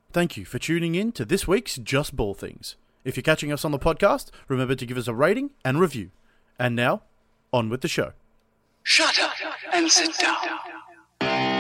Thank you for tuning in to this week's Just Ball Things. If you're catching us on the podcast, remember to give us a rating and review. And now, on with the show. Shut up and sit down.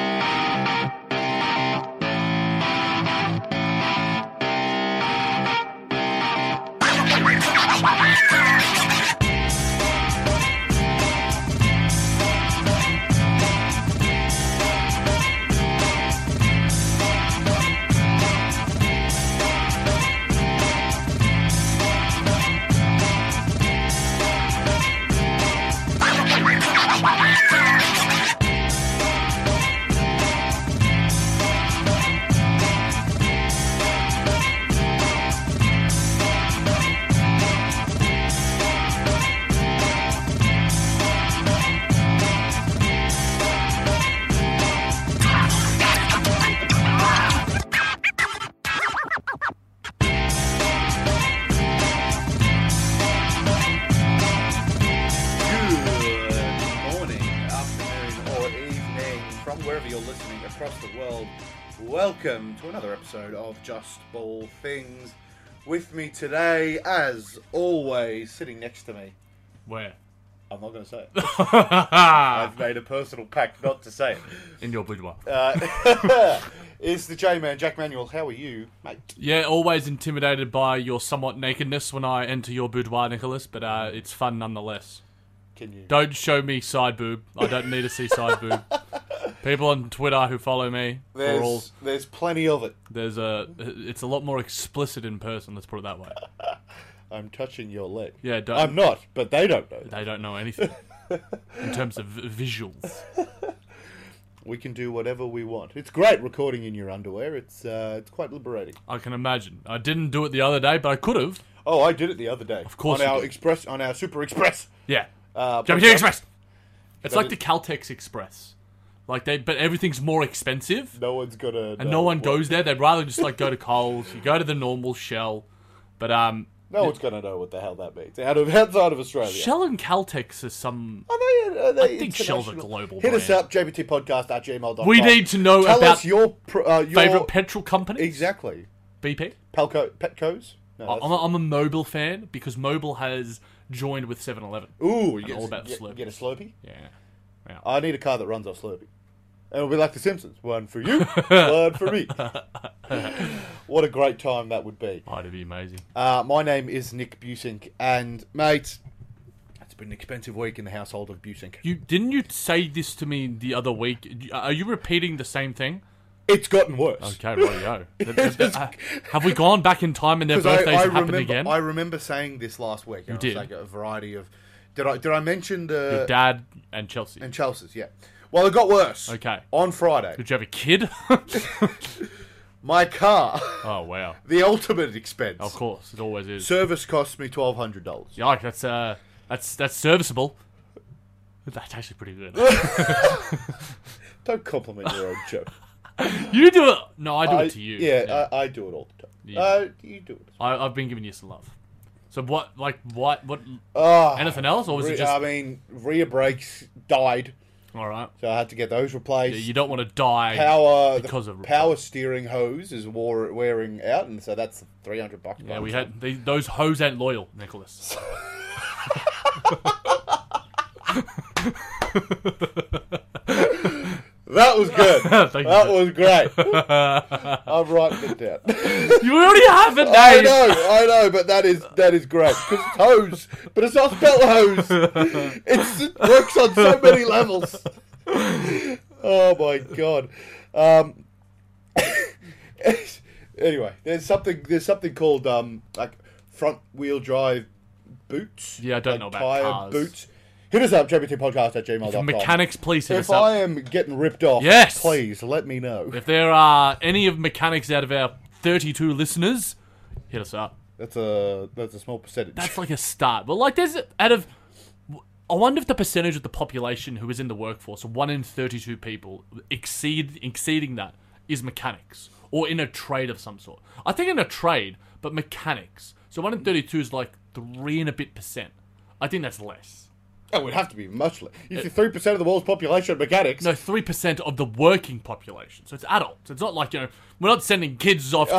Welcome to another episode of Just Ball Things. With me today, as always, sitting next to me. Where? I'm not going to say it. I've made a personal pact not to say it. In your boudoir. Is the J-Man, Jack Manuel. How are you, mate? Yeah, always intimidated by your somewhat nakedness when I enter your boudoir, Nicholas, but it's fun nonetheless. Can you? Don't show me side boob. I don't need to see side boob. People on Twitter who follow me, there's plenty of it. It's a lot more explicit in person, let's put it that way. I'm touching your leg. Yeah, I'm not, but they don't know. They don't know anything in terms of visuals. We can do whatever we want. It's great recording in your underwear. It's quite liberating. I can imagine. I didn't do it the other day, but I could have. Oh, I did it the other day. Of course, on our Super Express. Yeah, JBT Express. It's like the Caltex Express. But everything's more expensive. No one's gonna. And no one goes there. They'd rather just go to Coles. You go to the normal Shell, but no one's gonna know what the hell that means outside of Australia. Shell and Caltex are some. Are they I think Shell's a global. Hit us up, jbtpodcast@gmail.com. We need to know Tell about us your favorite petrol company. Exactly. BP. Petco's. No, I'm a Mobil fan because Mobil has joined with 7-Eleven. Ooh, all about Slurpee. Get a Slurpee. Yeah. I need a car that runs off Slurpee. And it'll be like The Simpsons. One for you, one for me. What a great time that would be. Oh, it'd be amazing. My name is Nick Busink, and, mate, it's been an expensive week in the household of Busink. Didn't you say this to me the other week? Are you repeating the same thing? It's gotten worse. Okay, rightio. Have we gone back in time and their birthdays have happened again? I remember saying this last week. You did. Like a variety of... Did I mention the... Your dad and Chelsea. And Chelsea's, yeah. Well, it got worse. Okay. On Friday. Did you have a kid? My car. Oh, wow. The ultimate expense. Of course, it always is. Service cost me $1,200. Yeah, that's serviceable. That's actually pretty good. Don't compliment your own joke. You do it. No, I do it to you. Yeah. I do it all the time. You do it. I've been giving you some love. So what? Oh, anything else, or was it just? I mean, rear brakes died. All right. So I had to get those replaced. Yeah, you don't want to die because of power steering hose is wearing out, and so that's $300. Yeah, we had those hoes ain't loyal, Nicholas. That was good. That was great. I'm writing it down. You already have it, I know, but that is great because it's hose, but it's not spelled hose. It works on so many levels. Oh my god. Anyway, there's something called like front wheel drive boots. Yeah, I don't know about tire cars. Boots. Hit us up, jbtpodcast@gmail.com. Mechanics, please hit us up. If I am getting ripped off, yes, please let me know. If there are any of mechanics out of our 32 listeners, hit us up. That's a small percentage. That's like a start. But there's I wonder if the percentage of the population who is in the workforce, 1 in 32 people, exceeding that, is mechanics or in a trade of some sort. I think in a trade, but mechanics. So 1 in 32 is like 3 and a bit %. I think that's less. Oh, it would have to be much less. If you're 3% of the world's population are mechanics. No, 3% of the working population. So it's adults. It's not like, we're not sending kids off to...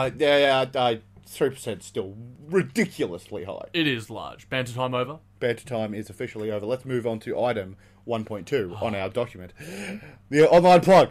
3% still ridiculously high. It is large. Banter time over? Banter time is officially over. Let's move on to item 1.2 on our document. The online plug.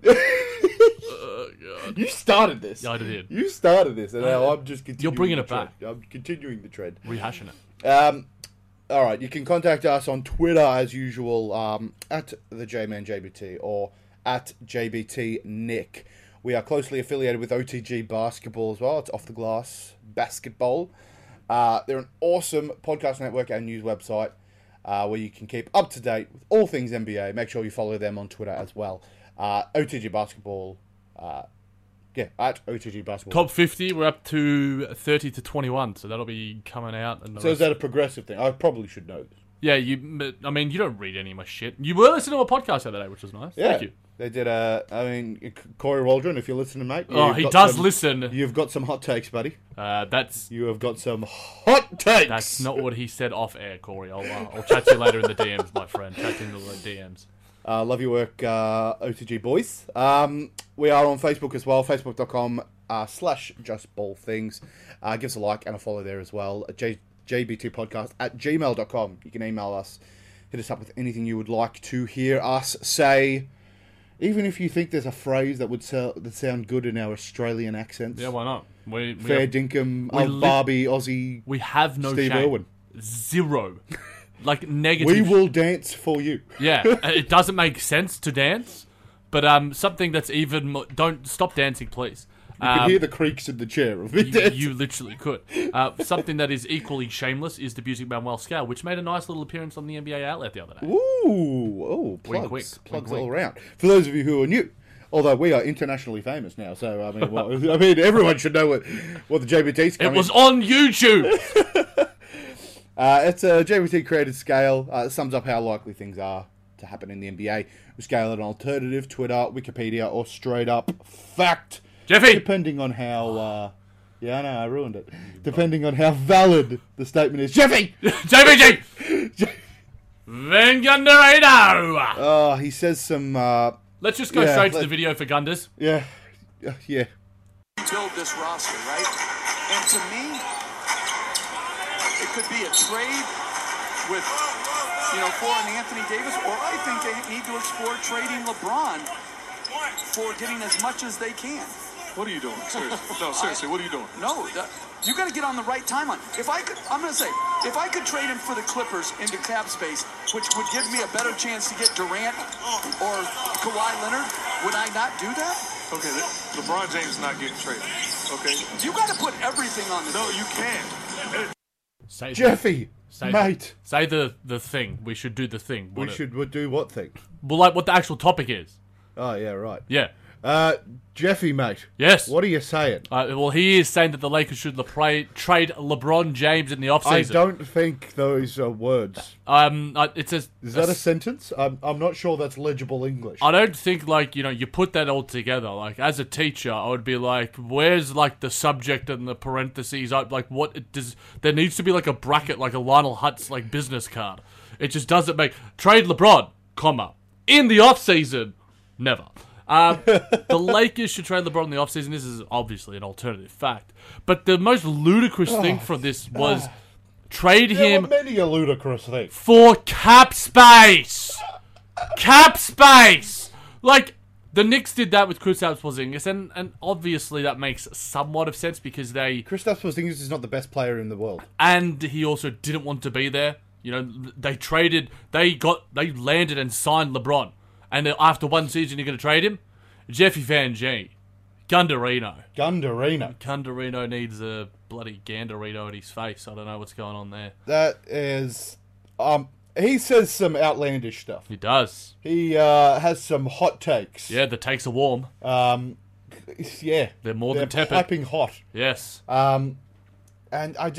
God. You started this. Yeah, I did. You started this, and now I'm just continuing. You're bringing it trend. back. I'm continuing the trend. Rehashing it. All right, you can contact us on Twitter as usual, at the JManJBT or at JBTNick. We are closely affiliated with OTG Basketball as well. It's Off the Glass Basketball. They're an awesome podcast network and news website where you can keep up to date with all things NBA. Make sure you follow them on Twitter as well. OTG Basketball. At OTG Basketball. Top 50, we're up to 30 to 21, so that'll be coming out. And So is that a progressive thing? I probably should know this. Yeah, you don't read any of my shit. You were listening to a podcast the other day, which was nice. Yeah. Thank you. They did Corey Waldron, if you're listening, mate. Oh, he does listen. You've got some hot takes, buddy. You have got some hot takes. That's not what he said off air, Corey. I'll chat to you later in the DMs, my friend. Chat to you in the DMs. Love your work, OTG boys. We are on Facebook as well, facebook.com/justballthings. Give us a like and a follow there as well. JBTpodcast@gmail.com. You can email us. Hit us up with anything you would like to hear us say. Even if you think there's a phrase that would sound good in our Australian accents. Yeah, why not? Fair dinkum, Barbie, Aussie. We have no Steve shame. Irwin. Zero. Like, negative. We will dance for you. Yeah, it doesn't make sense to dance, but something that's even... Don't stop dancing, please. You can hear the creaks in the chair of me dancing. You literally could. Something that is equally shameless is the Busey Manuel Scale, which made a nice little appearance on the NBA Outlet the other day. Ooh, plugs. Wink, Plugs wink. all around. For those of you who are new, although we are internationally famous now, so I mean, everyone should know what the JBT's coming. It was on YouTube! It's a JBT created scale. It sums up how likely things are to happen in the NBA. We scale it on alternative, Twitter, Wikipedia, or straight up fact. Jeffy! Depending on how... yeah, I know, I ruined it. Depending on how valid the statement is. Jeffy! JBG! Venganderado! Oh, he says some... Let's just go straight to the video for Gunders. Yeah. Build this roster, right? And to me, it could be a trade with, for an Anthony Davis, or I think they need to explore trading LeBron for getting as much as they can. What are you doing? Seriously. No, seriously, what are you doing? No, you got to get on the right timeline. If I could trade him for the Clippers into cap space, which would give me a better chance to get Durant or Kawhi Leonard, would I not do that? Okay, LeBron James is not getting traded. Okay? You got to put everything on the No, table. you can't. Jeffy! Mate! Say the thing. We should do the thing. We should do what thing? Well, like what the actual topic is. Oh, yeah, right. Yeah. Jeffy, mate. Yes. What are you saying? Well, he is saying that the Lakers should trade LeBron James in the offseason. I don't think those are words. It says... Is that a sentence? I'm not sure that's legible English. I don't think, you put that all together. Like, as a teacher, I would be like, where's, the subject and the parentheses? What it does... There needs to be, a bracket, like a Lionel Hutz, business card. It just doesn't make... Trade LeBron, comma. In the offseason, never. The Lakers should trade LeBron in the offseason. This is obviously an alternative fact. But the most ludicrous thing from this was trade him many a ludicrous thing. for cap space. Cap space! The Knicks did that with Kristaps Porzingis, and obviously that makes somewhat of sense because Kristaps Porzingis is not the best player in the world. and he also didn't want to be there. They landed and signed LeBron. And then after one season, you're going to trade him? Jeffy Van G. Gundarino. Gundarino needs a bloody Gandarino at his face. I don't know what's going on there. That is... he says some outlandish stuff. He does. He has some hot takes. Yeah, the takes are warm. Yeah. They're more than tepid. Piping hot. Yes. And I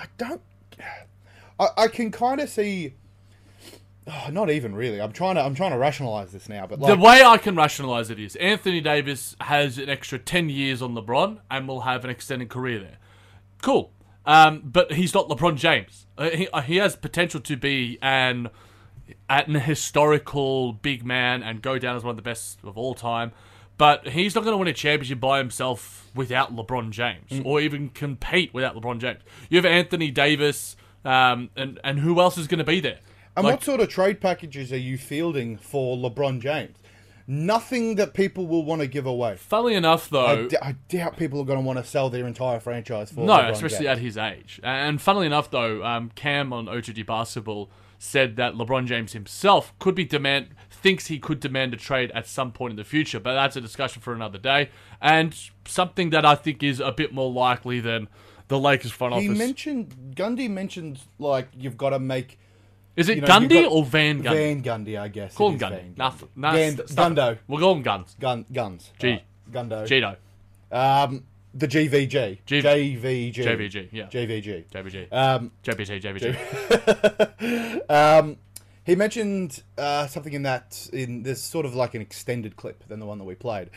can kind of see... Oh, not even really. I'm trying to rationalize this now, but the way I can rationalize it is Anthony Davis has an extra 10 years on LeBron and will have an extended career there. Cool. But he's not LeBron James. He has potential to be an historical big man and go down as one of the best of all time. But he's not going to win a championship by himself without LeBron James, or even compete without LeBron James. You have Anthony Davis, and who else is going to be there? And what sort of trade packages are you fielding for LeBron James? Nothing that people will want to give away. Funnily enough, though... I doubt people are going to want to sell their entire franchise for No, LeBron especially James. at his age. And funnily enough, though, Cam on OTG Basketball said that LeBron James himself thinks he could demand a trade at some point in the future, but that's a discussion for another day, and something that I think is a bit more likely than the Lakers front office. Gundy mentioned, like, you've got to make... Is it you've Gundy got- or Van Gundy? Van Gundy, I guess. Call It him is Gundy. Van Nothing. Gundo. We'll call him Guns. Guns. G. Gundo. Gino. The GVG. JVG. JVG, yeah. JVG. JVG. JVG. JVG. He mentioned something in this sort of like an extended clip than the one that we played,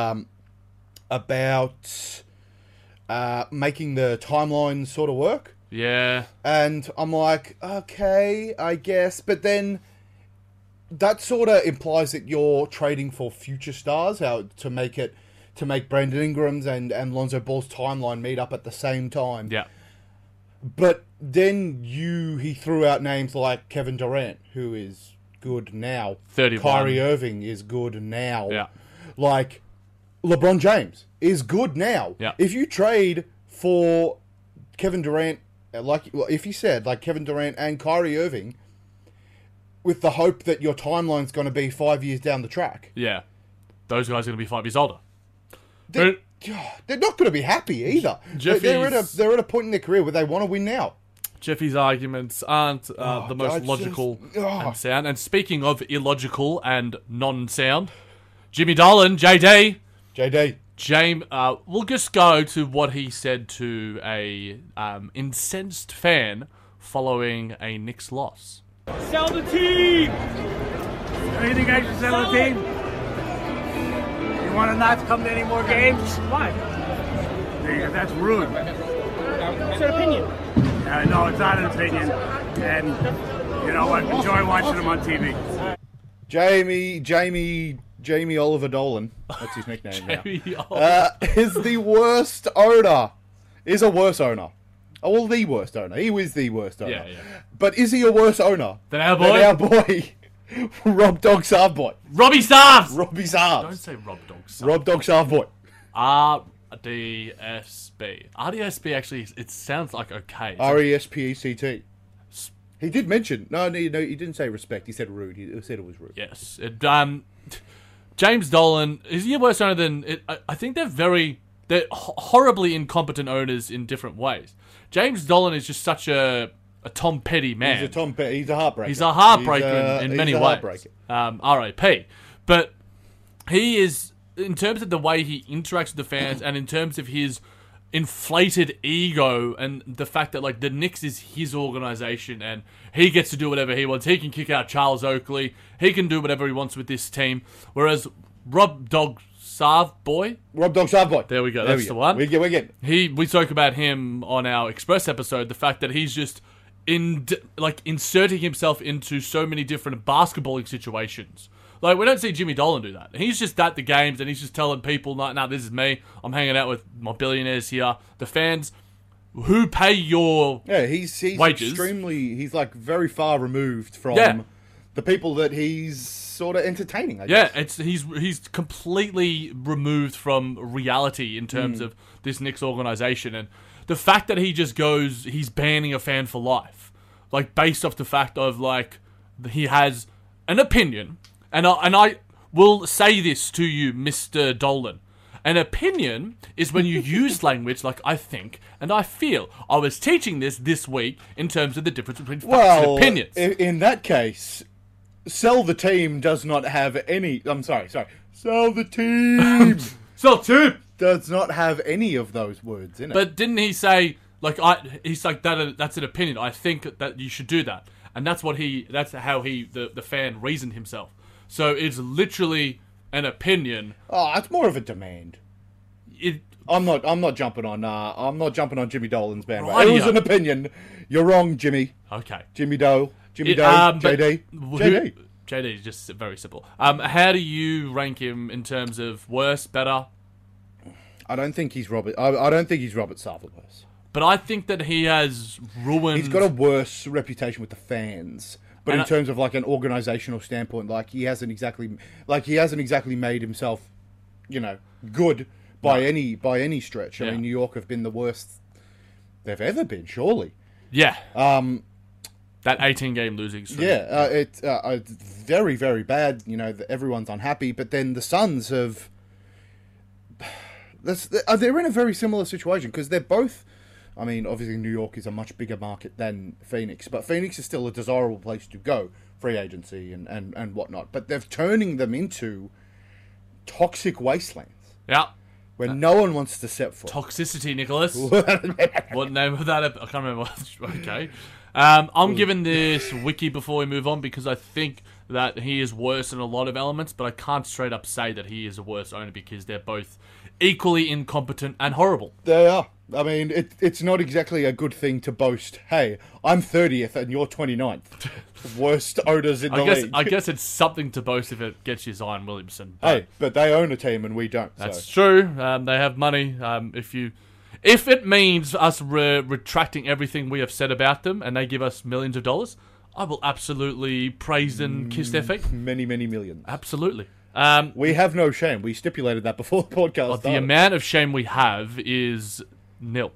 about making the timeline sort of work. Yeah. And I'm like, okay, I guess. But then that sort of implies that you're trading for future stars, to make Brandon Ingram's and Lonzo Ball's timeline meet up at the same time. Yeah. But then he threw out names like Kevin Durant, who is good now. 31. Kyrie Irving is good now. Yeah. Like, LeBron James is good now. Yeah. If you trade for Kevin Durant, if you said, like, Kevin Durant and Kyrie Irving, with the hope that your timeline's going to be 5 years down the track, Yeah. Those guys are going to be 5 years older. they're not going to be happy either. They're at a point in their career where they want to win now. Jeffy's arguments aren't the most logical and sound. And speaking of illogical and non-sound, Jimmy Dolan, JD. James, we'll just go to what he said to a incensed fan following a Knicks loss. Sell the team! You think I should sell the team? You want to not come to any more games? Why? That's rude. It's an opinion. No, it's not an opinion. And you know what? Enjoy watching them on TV. Jamie Oliver Dolan, that's his nickname now, Oliver. is the worst owner. Is a worse owner. Oh, well, the worst owner. He was the worst owner. Yeah. But is he a worse owner Than our than our boy, Rob Dog Sarveboy? Robbie Sarves! Robbie Sarves. Don't say Rob Dog Sarves. Rob Dog Sarveboy. RDSB. RDSB actually, it sounds like okay. RESPECT. He did mention... No, he didn't say respect. He said rude. He said it was rude. Yes. James Dolan, is he a worse owner than... I think they're horribly incompetent owners in different ways. James Dolan is just such a Tom Petty man. He's a heartbreaker. He's a heartbreaker in many ways. R.I.P. But he is, in terms of the way he interacts with the fans and in terms of his inflated ego and the fact that, like, the Knicks is his organization and he gets to do whatever he wants. He can kick out Charles Oakley. He can do whatever he wants with this team. Whereas Rob Dog Sarveboy. There we go. That's the one. We're getting. We spoke about him on our Express episode. The fact that he's just inserting himself into so many different basketballing situations. Like, we don't see Jimmy Dolan do that. He's just at the games and he's just telling people, "No, this is me. I'm hanging out with my billionaires here." The fans who pay your he's wages. He's like very far removed from the people that he's sort of entertaining, I guess. He's completely removed from reality in terms of this Knicks organization, and the fact that he just goes, he's banning a fan for life, like, based off the fact of, like, he has an opinion, and I will say this to you, Mr. Dolan. An opinion is when you use language like I think and I feel. I was teaching this week in terms of the difference between facts and opinions. In that case, sell the team does not have any... I'm sorry. Sell the team! Sell team! Does not have any of those words in it. But didn't he say, like, he's like, that's an opinion. I think that you should do that. And that's how the fan reasoned himself. So it's literally an opinion. Oh, it's more of a demand. I'm not jumping on. I'm not jumping on Jimmy Dolan's bandwagon. Rightio. It was an opinion. You're wrong, Jimmy. Okay. Jimmy Doe. But JD. JD is just very simple. How do you rank him in terms of worse, better? I don't think he's Robert. I don't think he's Robert Sava worse. But I think that he has ruined... He's got a worse reputation with the fans. But And in terms of like an organizational standpoint, like he hasn't exactly made himself, good by any stretch. I Yeah. mean, New York have been the worst they've ever been, surely. Yeah. That 18-game losing streak. Yeah, it's very, very bad. Everyone's unhappy, but then the Suns have. They're in a very similar situation because they're both. I mean, obviously, New York is a much bigger market than Phoenix, but Phoenix is still a desirable place to go, free agency and whatnot. But they're turning them into toxic wastelands Yeah. where no one wants to step foot. Toxicity, Nicholas. What name of that? I can't remember. Okay. I'm giving this wiki before we move on because I think that he is worse in a lot of elements, but I can't straight up say that he is a worse owner because they're both equally incompetent and horrible. They are. I mean, it's not exactly a good thing to boast, hey, I'm 30th and you're 29th. Worst owners in the league. I guess it's something to boast if it gets you Zion Williamson. Hey, but they own a team and we don't. That's so. true. They have money. If it means us retracting everything we have said about them and they give us millions of dollars, I will absolutely praise and kiss their feet. Many, many millions. Absolutely. We have no shame. We stipulated that before the podcast The started. amount of shame we have is nil.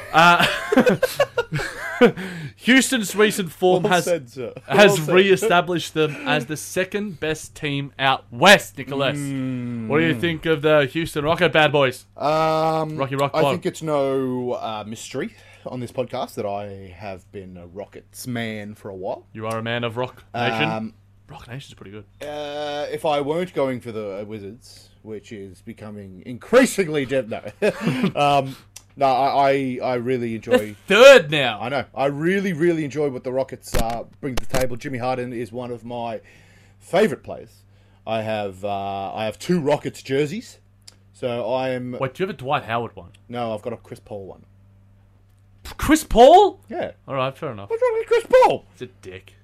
Houston's recent form Well has said, sir. has Well said. re-established them as the second best team out west, Nicholas. What do you think of the Houston Rocket bad boys? Rocky Rock I Blow. think it's no mystery on this podcast that I have been a Rockets man for a while. You are a man of Rock Nation. Um, Rock Nation's pretty good. If I weren't going for the Wizards, which is becoming increasingly no, I really enjoy. Third now. I know. I really, really enjoy what the Rockets bring to the table. Jimmy Harden is one of my favourite players. I have 2 Rockets jerseys, so I'm. Wait, do you have a Dwight Howard one? No, I've got a Chris Paul one. Chris Paul? Yeah. All right, fair enough. What's wrong with Chris Paul? He's a dick.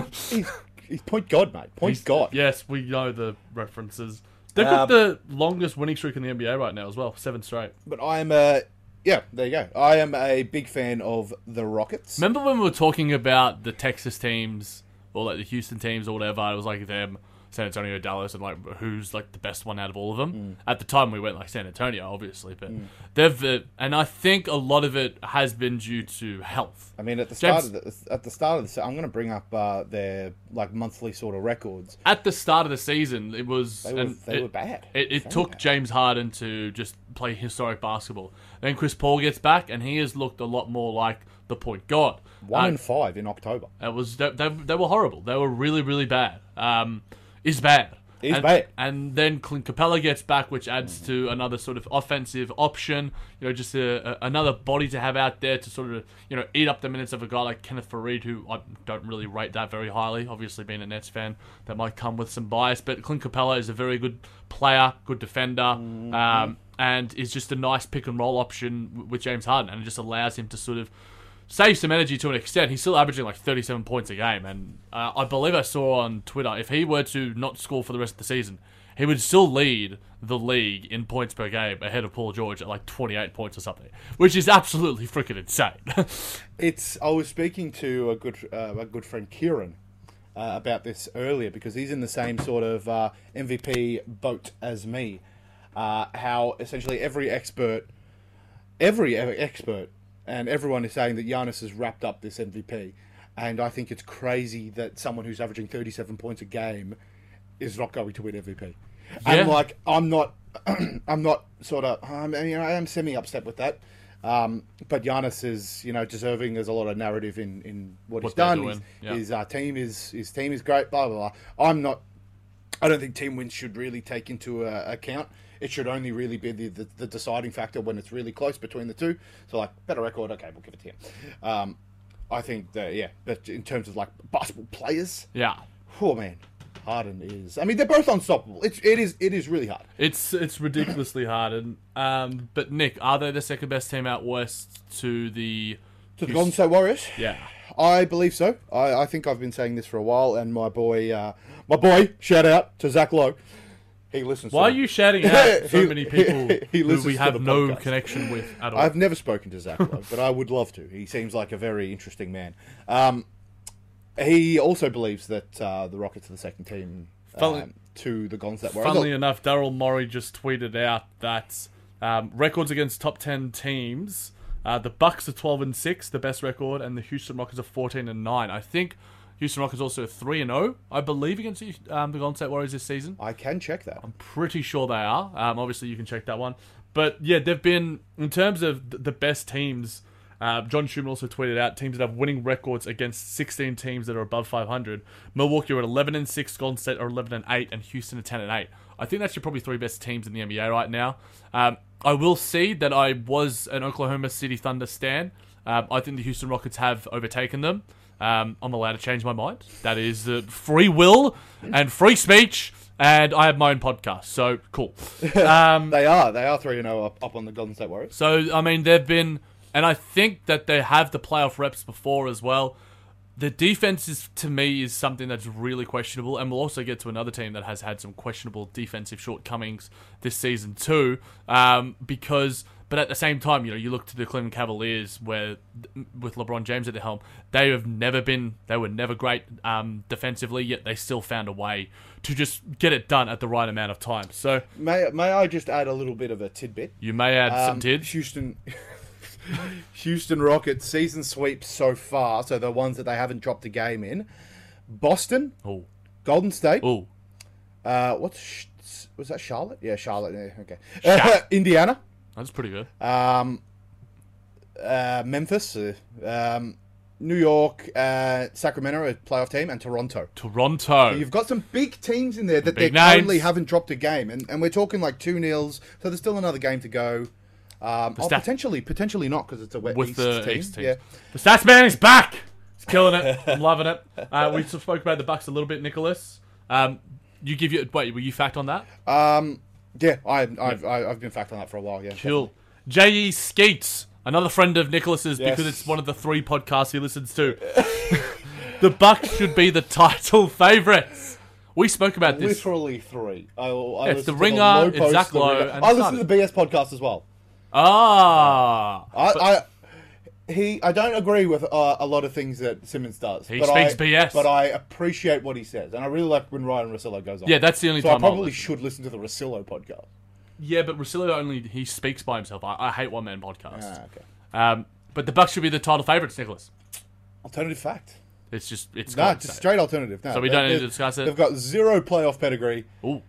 He's point god, mate. Point god. Yes, we know the references. They've got the longest winning streak in the NBA right now as well, 7 straight. But I'm yeah, there you go. I am a big fan of the Rockets. Remember when we were talking about the Texas teams or like the Houston teams or whatever? It was like them, San Antonio, Dallas, and like who's like the best one out of all of them. At the time, we went like San Antonio, obviously, but they've and I think a lot of it has been due to health. I mean, at the start of the I'm going to bring up their like monthly sort of records. At the start of the season, it was They were bad. It took James Harden to just play historic basketball. Then Chris Paul gets back, and he has looked a lot more like the point guard. 1-5 in October. It was they were horrible. They were really, really bad. Is bad. Bad. And then Clint Capella gets back, which adds to another sort of offensive option. Just another body to have out there to sort of eat up the minutes of a guy like Kenneth Faried, who I don't really rate that very highly. Obviously, being a Nets fan, that might come with some bias. But Clint Capella is a very good player, good defender, and is just a nice pick and roll option with James Harden, and it just allows him to sort of save some energy to an extent. He's still averaging like 37 points a game, and I believe I saw on Twitter, if he were to not score for the rest of the season, he would still lead the league in points per game ahead of Paul George at like 28 points or something, which is absolutely freaking insane. I was speaking to a good friend Kieran about this earlier because he's in the same sort of MVP boat as me. How essentially every expert, and everyone is saying that Giannis has wrapped up this MVP. And I think it's crazy that someone who's averaging 37 points a game is not going to win MVP. And like, I am semi upset with that. But Giannis is, deserving. There's a lot of narrative in what he's done. His team is great. Blah blah blah. I don't think team wins should really take into account. It should only really be the deciding factor when it's really close between the two. So, like, better record, okay, we'll give it to him. I think that, but in terms of, like, basketball players, oh, man, Harden is. I mean, they're both unstoppable. It is really hard. It's ridiculously hard. And but Nick, are they the second best team out west to the Golden State Warriors? Yeah. I believe so. I think I've been saying this for a while, and my boy, shout out to Zach Lowe. He listens. Why are you shouting out so many people he who we to have the no podcast. connection with at all? I've never spoken to Zach Lowe, but I would love to. He seems like a very interesting man. He also believes that the Rockets are the second team to the Golden State Warriors. Funnily enough, Daryl Morey just tweeted out that records against top 10 teams, the Bucks are 12-6, the best record, and the Houston Rockets are 14-9. I think Houston Rockets also 3-0, I believe, against the Golden State Warriors this season. I can check that. I'm pretty sure they are. Obviously, you can check that one. But yeah, they've been, in terms of the best teams, John Schumann also tweeted out teams that have winning records against 16 teams that are above 500. Milwaukee are at 11-6, Golden State are 11-8, and Houston are 10-8. I think that's your probably three best teams in the NBA right now. I will see that I was an Oklahoma City Thunder stan. I think the Houston Rockets have overtaken them. I'm allowed to change my mind. That is free will and free speech, and I have my own podcast, so cool. They are 3-0 up on the Golden State Warriors. So, I mean, they've been, and I think that they have the playoff reps before as well. The defense is, to me, is something that's really questionable, and we'll also get to another team that has had some questionable defensive shortcomings this season too, but at the same time, you look to the Cleveland Cavaliers, where with LeBron James at the helm, they were never great defensively, yet they still found a way to just get it done at the right amount of time. So, may I just add a little bit of a tidbit? You may add some tids. Houston Rockets season sweeps so far, so the ones that they haven't dropped a game in: Boston, Golden State. Was that Charlotte? Yeah, Charlotte. Yeah, okay. Indiana. That's pretty good. Memphis, New York, Sacramento, a playoff team, and Toronto. So you've got some big teams in there that they names. currently haven't dropped a game, and we're talking like 2-0, so there's still another game to go. Potentially not, because it's a wet with East the team. East team. Yeah. The Stats Man is back. He's killing it. I'm loving it. We spoke about the Bucks a little bit, Nicholas. Were you fact on that? Yeah, I've been fact on that for a while. Yeah, cool. J.E. Skeets, another friend of Nicholas's, Yes. because it's one of the 3 podcasts he listens to. The Bucks should be the title favourites. We spoke about this. Literally 3. It's the Ringer, it's Zach Lowe, and I listen to the BS podcast as well. I don't agree with a lot of things that Simmons does. He speaks BS. But I appreciate what he says. And I really like when Ryan Rosillo goes on. Yeah, that's the only so time I probably should listen to the Rosillo podcast. Yeah, but Rosillo he speaks by himself. I hate one-man podcasts. Okay. But the Bucks should be the title favourites, Nicholas. Alternative fact. It's just straight alternative. No, so we don't need to discuss it? They've got 0 playoff pedigree. Ooh.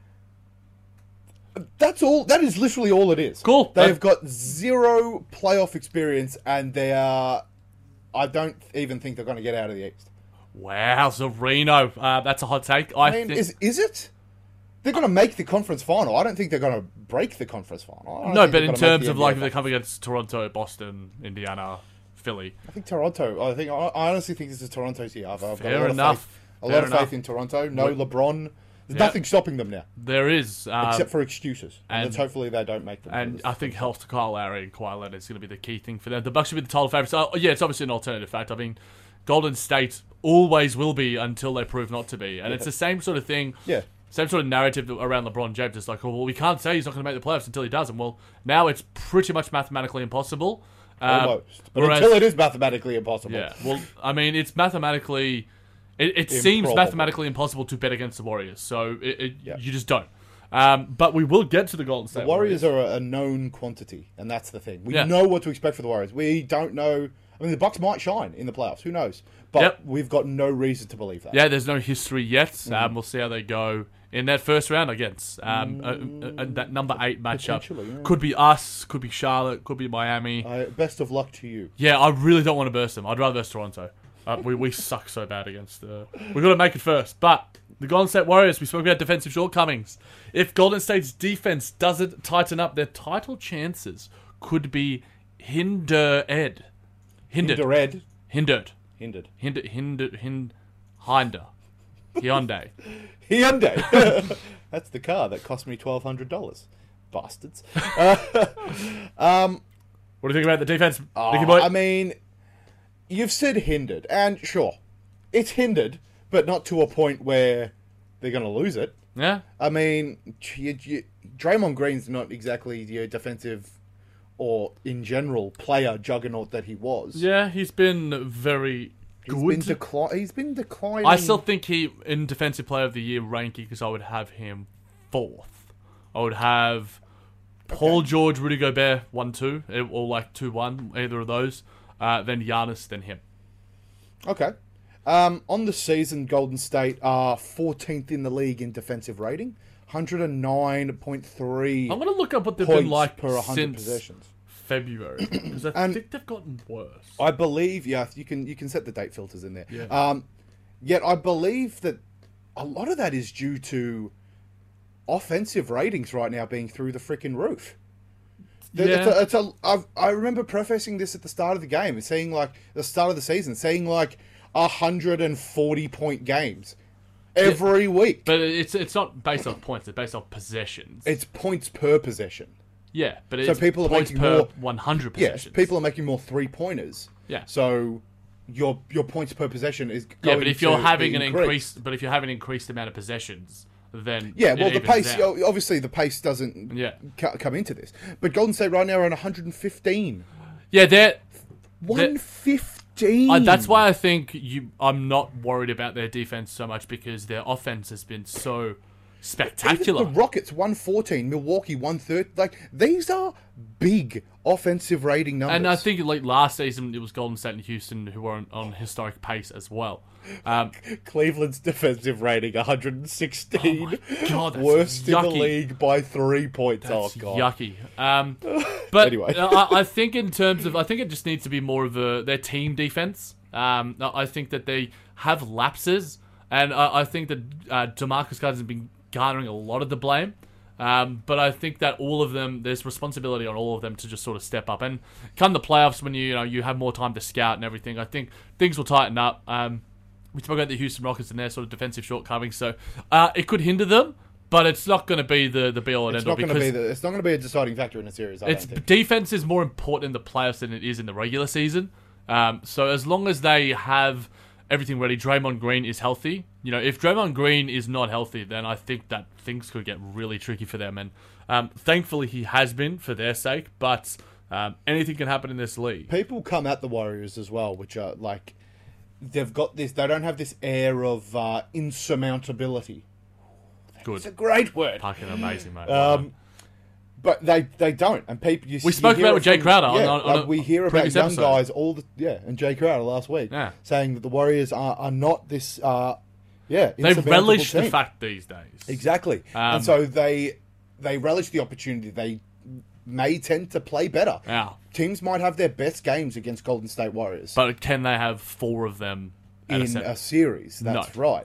That's all. That is literally all it is. Cool. They've got 0 playoff experience, and they are. I don't even think they're going to get out of the East. Wow, Zarino. That's a hot take. I mean, is it? They're going to make the conference final. I don't think they're going to break the conference final. No, but in terms of if they come against Toronto, Boston, Indiana, Philly. I think Toronto. I honestly think this is Toronto's year. I've got Fair enough. A lot of faith in Toronto. No LeBron. There's nothing stopping them now. There is. Except for excuses. And let's hopefully they don't make them. And I think health to Kyle Lowry and Kawhi Leonard is going to be the key thing for them. The Bucks should be the title favourites. Yeah, it's obviously an alternative fact. I mean, Golden State always will be until they prove not to be. And it's the same sort of thing. Yeah. Same sort of narrative around LeBron James. It's like, well, we can't say he's not going to make the playoffs until he doesn't. Well, now it's pretty much mathematically impossible. Almost. But until it is mathematically impossible. Yeah. Well, I mean, it's mathematically... It seems mathematically impossible to bet against the Warriors, so you just don't. But we will get to the Golden State Warriors. The Warriors are a known quantity, and that's the thing. We know what to expect for the Warriors. We don't know... I mean, the Bucks might shine in the playoffs. Who knows? But we've got no reason to believe that. Yeah, there's no history yet. We'll see how they go in that first round against that number 8 matchup. Could be us, could be Charlotte, could be Miami. Best of luck to you. Yeah, I really don't want to burst them. I'd rather burst Toronto. We suck so bad against... we've got to make it first. But the Golden State Warriors, we spoke about defensive shortcomings. If Golden State's defense doesn't tighten up, their title chances could be hindered. Hyundai. Hyundai. That's the car that cost me $1,200. Bastards. What do you think about the defense, Nicky boy? I mean, you've said hindered, and sure, it's hindered, but not to a point where they're going to lose it. Yeah. I mean, Draymond Green's not exactly your defensive or, in general, player juggernaut that he was. Yeah, he's been very good. He's been declining. I still think he, in Defensive Player of the Year rankings, I would have him 4th. I would have Paul George, Rudy Gobert, 1-2, or like 2-1, either of those. Then Giannis, then him. Okay. On the season, Golden State are 14th in the league in defensive rating, 109.3. I'm going to look up what they've been like per 100 since possessions. February, because I think they've gotten worse. I believe, you can set the date filters in there. Yeah. Yet I believe that a lot of that is due to offensive ratings right now being through the freaking roof. Yeah. I remember prefacing this at the start of the game and saying, like, the start of the season, saying, like, 140-point games every week. But it's not based off points, it's based off possessions. It's points per possession. Yeah, but So it's people are points making per more 100 Yes, possessions. people are making more 3-pointers. Yeah. So your points per possession is going Yeah, but if you're to having be an increased. increased amount of possessions, then Yeah, it well, the evens pace, out. obviously the pace doesn't Yeah. come into this. But Golden State right now are on 115. Yeah, they're 115! that's why I think I'm not worried about their defense so much, because their offense has been so spectacular. Even the Rockets 114, Milwaukee 130. Like, these are big offensive rating numbers. And I think like last season it was Golden State and Houston who were on historic pace as well. Cleveland's defensive rating 116. Oh my God, that's worst in the yucky. league by 3 points. That's oh god, yucky. But Anyway. I think in terms of, I think it just needs to be more of their team defense. I think that they have lapses, and I think that DeMarcus Cousins has been garnering a lot of the blame. But I think that all of them, there's responsibility on all of them to just sort of step up. And come the playoffs, when you have more time to scout and everything, I think things will tighten up. We spoke about the Houston Rockets and their sort of defensive shortcomings, so it could hinder them, but it's not going to be the be all and it's end all, not going to because be it's not going to be a deciding factor in a series. I don't it's think. defense is more important in the playoffs than it is in the regular season. So as long as they have everything ready, Draymond Green is healthy. If Draymond Green is not healthy, then I think that things could get really tricky for them. And thankfully, he has been for their sake. But anything can happen in this league. People come at the Warriors as well, which are like they've got this. They don't have this air of insurmountability. Good. It's a great word. Fucking amazing, mate. But they don't, and people. We spoke about it with Jay Crowder. We hear about previous young episode. guys and Jay Crowder last week, saying that the Warriors are not this. They relish the fact these days. Exactly, and so they relish the opportunity. They may tend to play better. Yeah. Teams might have their best games against Golden State Warriors, But can they have 4 of them in a series? That's right.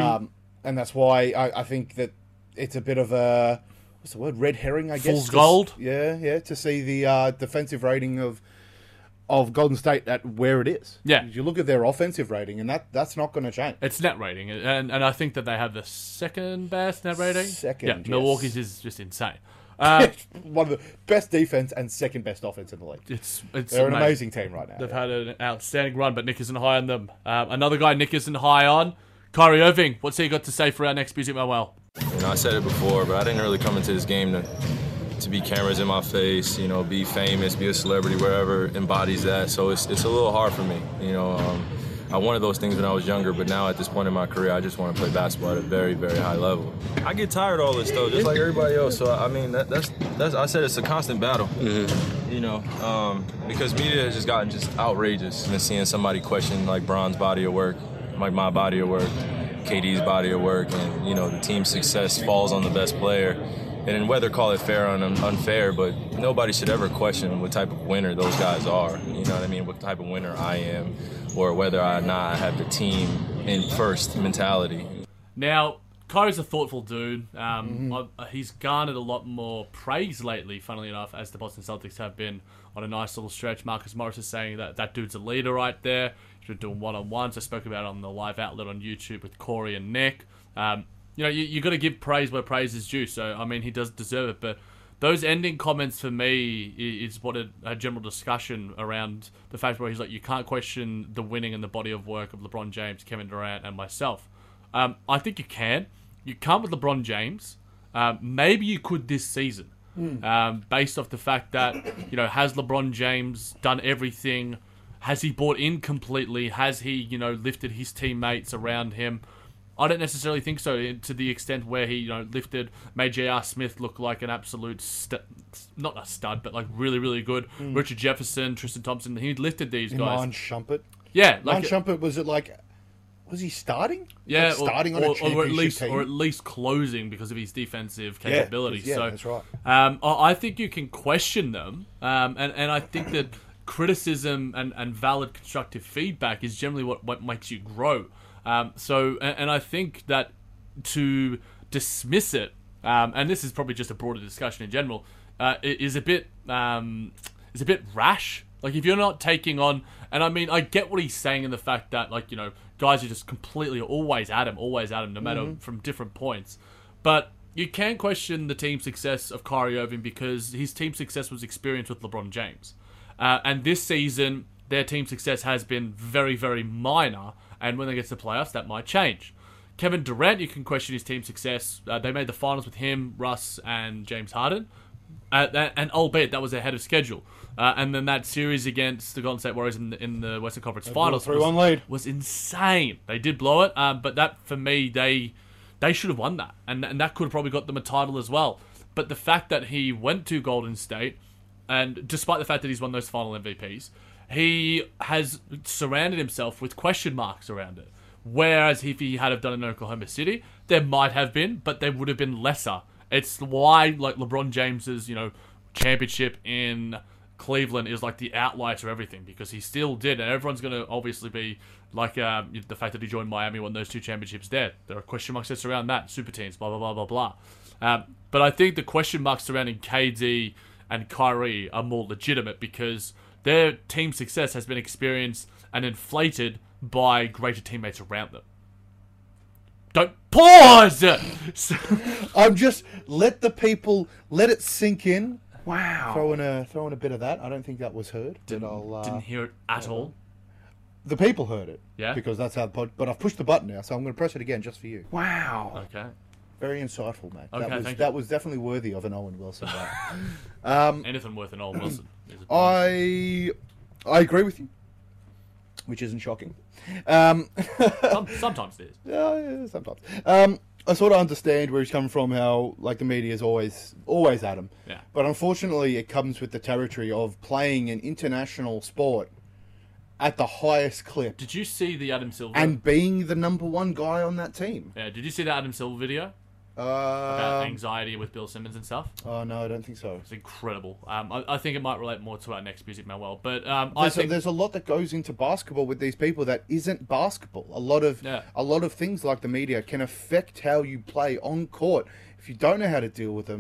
And that's why I think that it's a bit of a what's the word? Red herring, I guess. Fool's gold. Yeah. To see the defensive rating of Golden State at where it is. Yeah. You look at their offensive rating, and that's not going to change. It's net rating, and I think that they have the second best net rating. Second, yeah. yes. Milwaukee's is just insane. One of the best defense and second best offense in the league. It's They're an amazing team right now. They've had an outstanding run, but Nick isn't high on them. Another guy Nick isn't high on, Kyrie Irving. What's he got to say for our next Music Manuel? I said it before, but I didn't really come into this game to be cameras in my face, be famous, be a celebrity, wherever embodies that. So it's a little hard for me, I wanted those things when I was younger, but now at this point in my career, I just want to play basketball at a very, very high level. I get tired of all this stuff, just like everybody else. So I mean, that's I said it's a constant battle, because media has just gotten just outrageous. And seeing somebody question like Bron's body of work, like my body of work, KD's body of work, and the team's success falls on the best player. And whether call it fair or unfair, but nobody should ever question what type of winner those guys are. You know what I mean? What type of winner I am, or whether or not I have the team in first mentality. Now, Kyrie's a thoughtful dude. He's garnered a lot more praise lately, funnily enough, as the Boston Celtics have been on a nice little stretch. Marcus Morris is saying that dude's a leader right there. He's been doing one-on-ones. I spoke about it on the live outlet on YouTube with Corey and Nick. You got to give praise where praise is due. So, I mean, he does deserve it. But those ending comments for me is what a general discussion around the fact where he's like, you can't question the winning and the body of work of LeBron James, Kevin Durant, and myself. I think you can. You can't with LeBron James. Maybe you could this season. Based off the fact that, has LeBron James done everything? Has he bought in completely? Has he, lifted his teammates around him? I don't necessarily think so, to the extent where he, made J.R. Smith look like an absolute, not a stud, but like really, really good. Richard Jefferson, Tristan Thompson, he lifted these guys. Iman Shumpert. Yeah. Iman Shumpert, was he starting? Yeah, starting on a championship team? Or at least closing because of his defensive capabilities. Yeah, so, that's right. I think you can question them, and I think that criticism and valid constructive feedback is generally what makes you grow. And I think that to dismiss it, and this is probably just a broader discussion in general, is a bit rash. Like, if you're not taking on, and I mean, I get what he's saying in the fact that, guys are just completely always at him, no matter from different points. But you can question the team success of Kyrie Irving because his team success was experienced with LeBron James. And this season, their team success has been very, very minor. And when they get to the playoffs, that might change. Kevin Durant, you can question his team success. They made the finals with him, Russ, and James Harden. And albeit that was ahead of schedule. And then that series against the Golden State Warriors in the Western Conference Finals 3-1 lead. Was insane. They did blow it, but that, for me, they should have won that. And that could have probably got them a title as well. But the fact that he went to Golden State, and despite the fact that he's won those final MVPs, he has surrounded himself with question marks around it. Whereas if he had have done it in Oklahoma City, there might have been, but they would have been lesser. It's why, LeBron James's, championship in Cleveland is the outlier to everything, because he still did, and everyone's going to obviously be the fact that he joined Miami, won those 2 championships there. There are question marks that surround that, super teams, blah, blah, blah, blah, blah. But I think the question marks surrounding KD and Kyrie are more legitimate because their team success has been experienced and inflated by greater teammates around them. Don't pause! I'm just let it sink in. Wow. Throw in a bit of that. I don't think that was heard. Didn't hear it at all. The people heard it. Yeah. Because that's how but I've pushed the button now, so I'm going to press it again just for you. Wow. Okay. Very insightful, mate. Okay, that was definitely worthy of an Owen Wilson. Anything worth an Owen Wilson. I agree with you, which isn't shocking. Sometimes it is. Yeah, sometimes. I sort of understand where he's coming from, how the media is always at him. Yeah. But unfortunately, it comes with the territory of playing an international sport at the highest clip. Did you see the Adam Silver? And being the number 1 guy on that team. Yeah. Did you see the Adam Silver video? About anxiety with Bill Simmons and stuff? Oh, no, I don't think so. It's incredible. I think it might relate more to our next Music Manuel. But there's a lot that goes into basketball with these people that isn't basketball. A lot of things like the media can affect how you play on court if you don't know how to deal with them.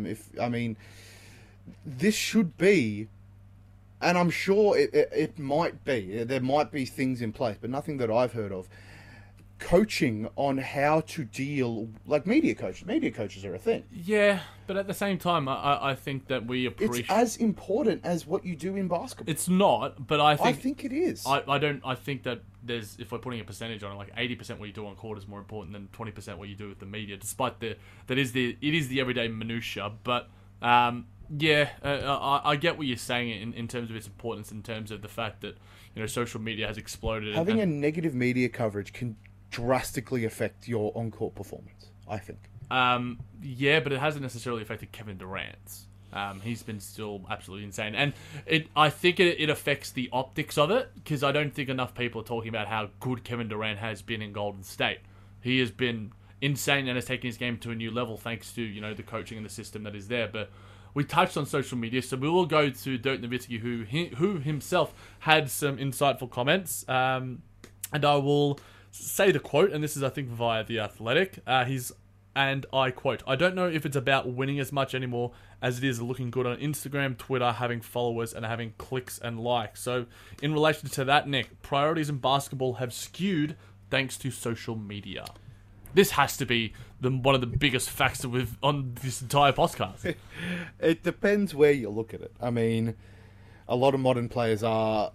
This should be, and I'm sure it might be, there might be things in place, but nothing that I've heard of. Coaching on how to deal, media coaches. Media coaches are a thing. Yeah, but at the same time, I think that we appreciate... It's as important as what you do in basketball. It's not, but I think it is. I think that if we're putting a percentage on it, 80% what you do on court is more important than 20% what you do with the media, despite it is the everyday minutiae, but... I get what you're saying in terms of its importance, in terms of the fact that social media has exploded. Having a negative media coverage can drastically affect your on-court performance, I think. Yeah, but it hasn't necessarily affected Kevin Durant's. He's been still absolutely insane, and I think it affects the optics of it, because I don't think enough people are talking about how good Kevin Durant has been in Golden State. He has been insane and has taken his game to a new level thanks to the coaching and the system that is there. But we touched on social media, so we will go to Dirk Nowitzki, who himself had some insightful comments, and I will say the quote, and this is, I think, via The Athletic. He's and I quote, "I don't know if it's about winning as much anymore as it is looking good on Instagram, Twitter, having followers, and having clicks and likes." So, in relation to that, Nick, priorities in basketball have skewed thanks to social media. This has to be one of the biggest facts on this entire podcast. It depends where you look at it. I mean, a lot of modern players are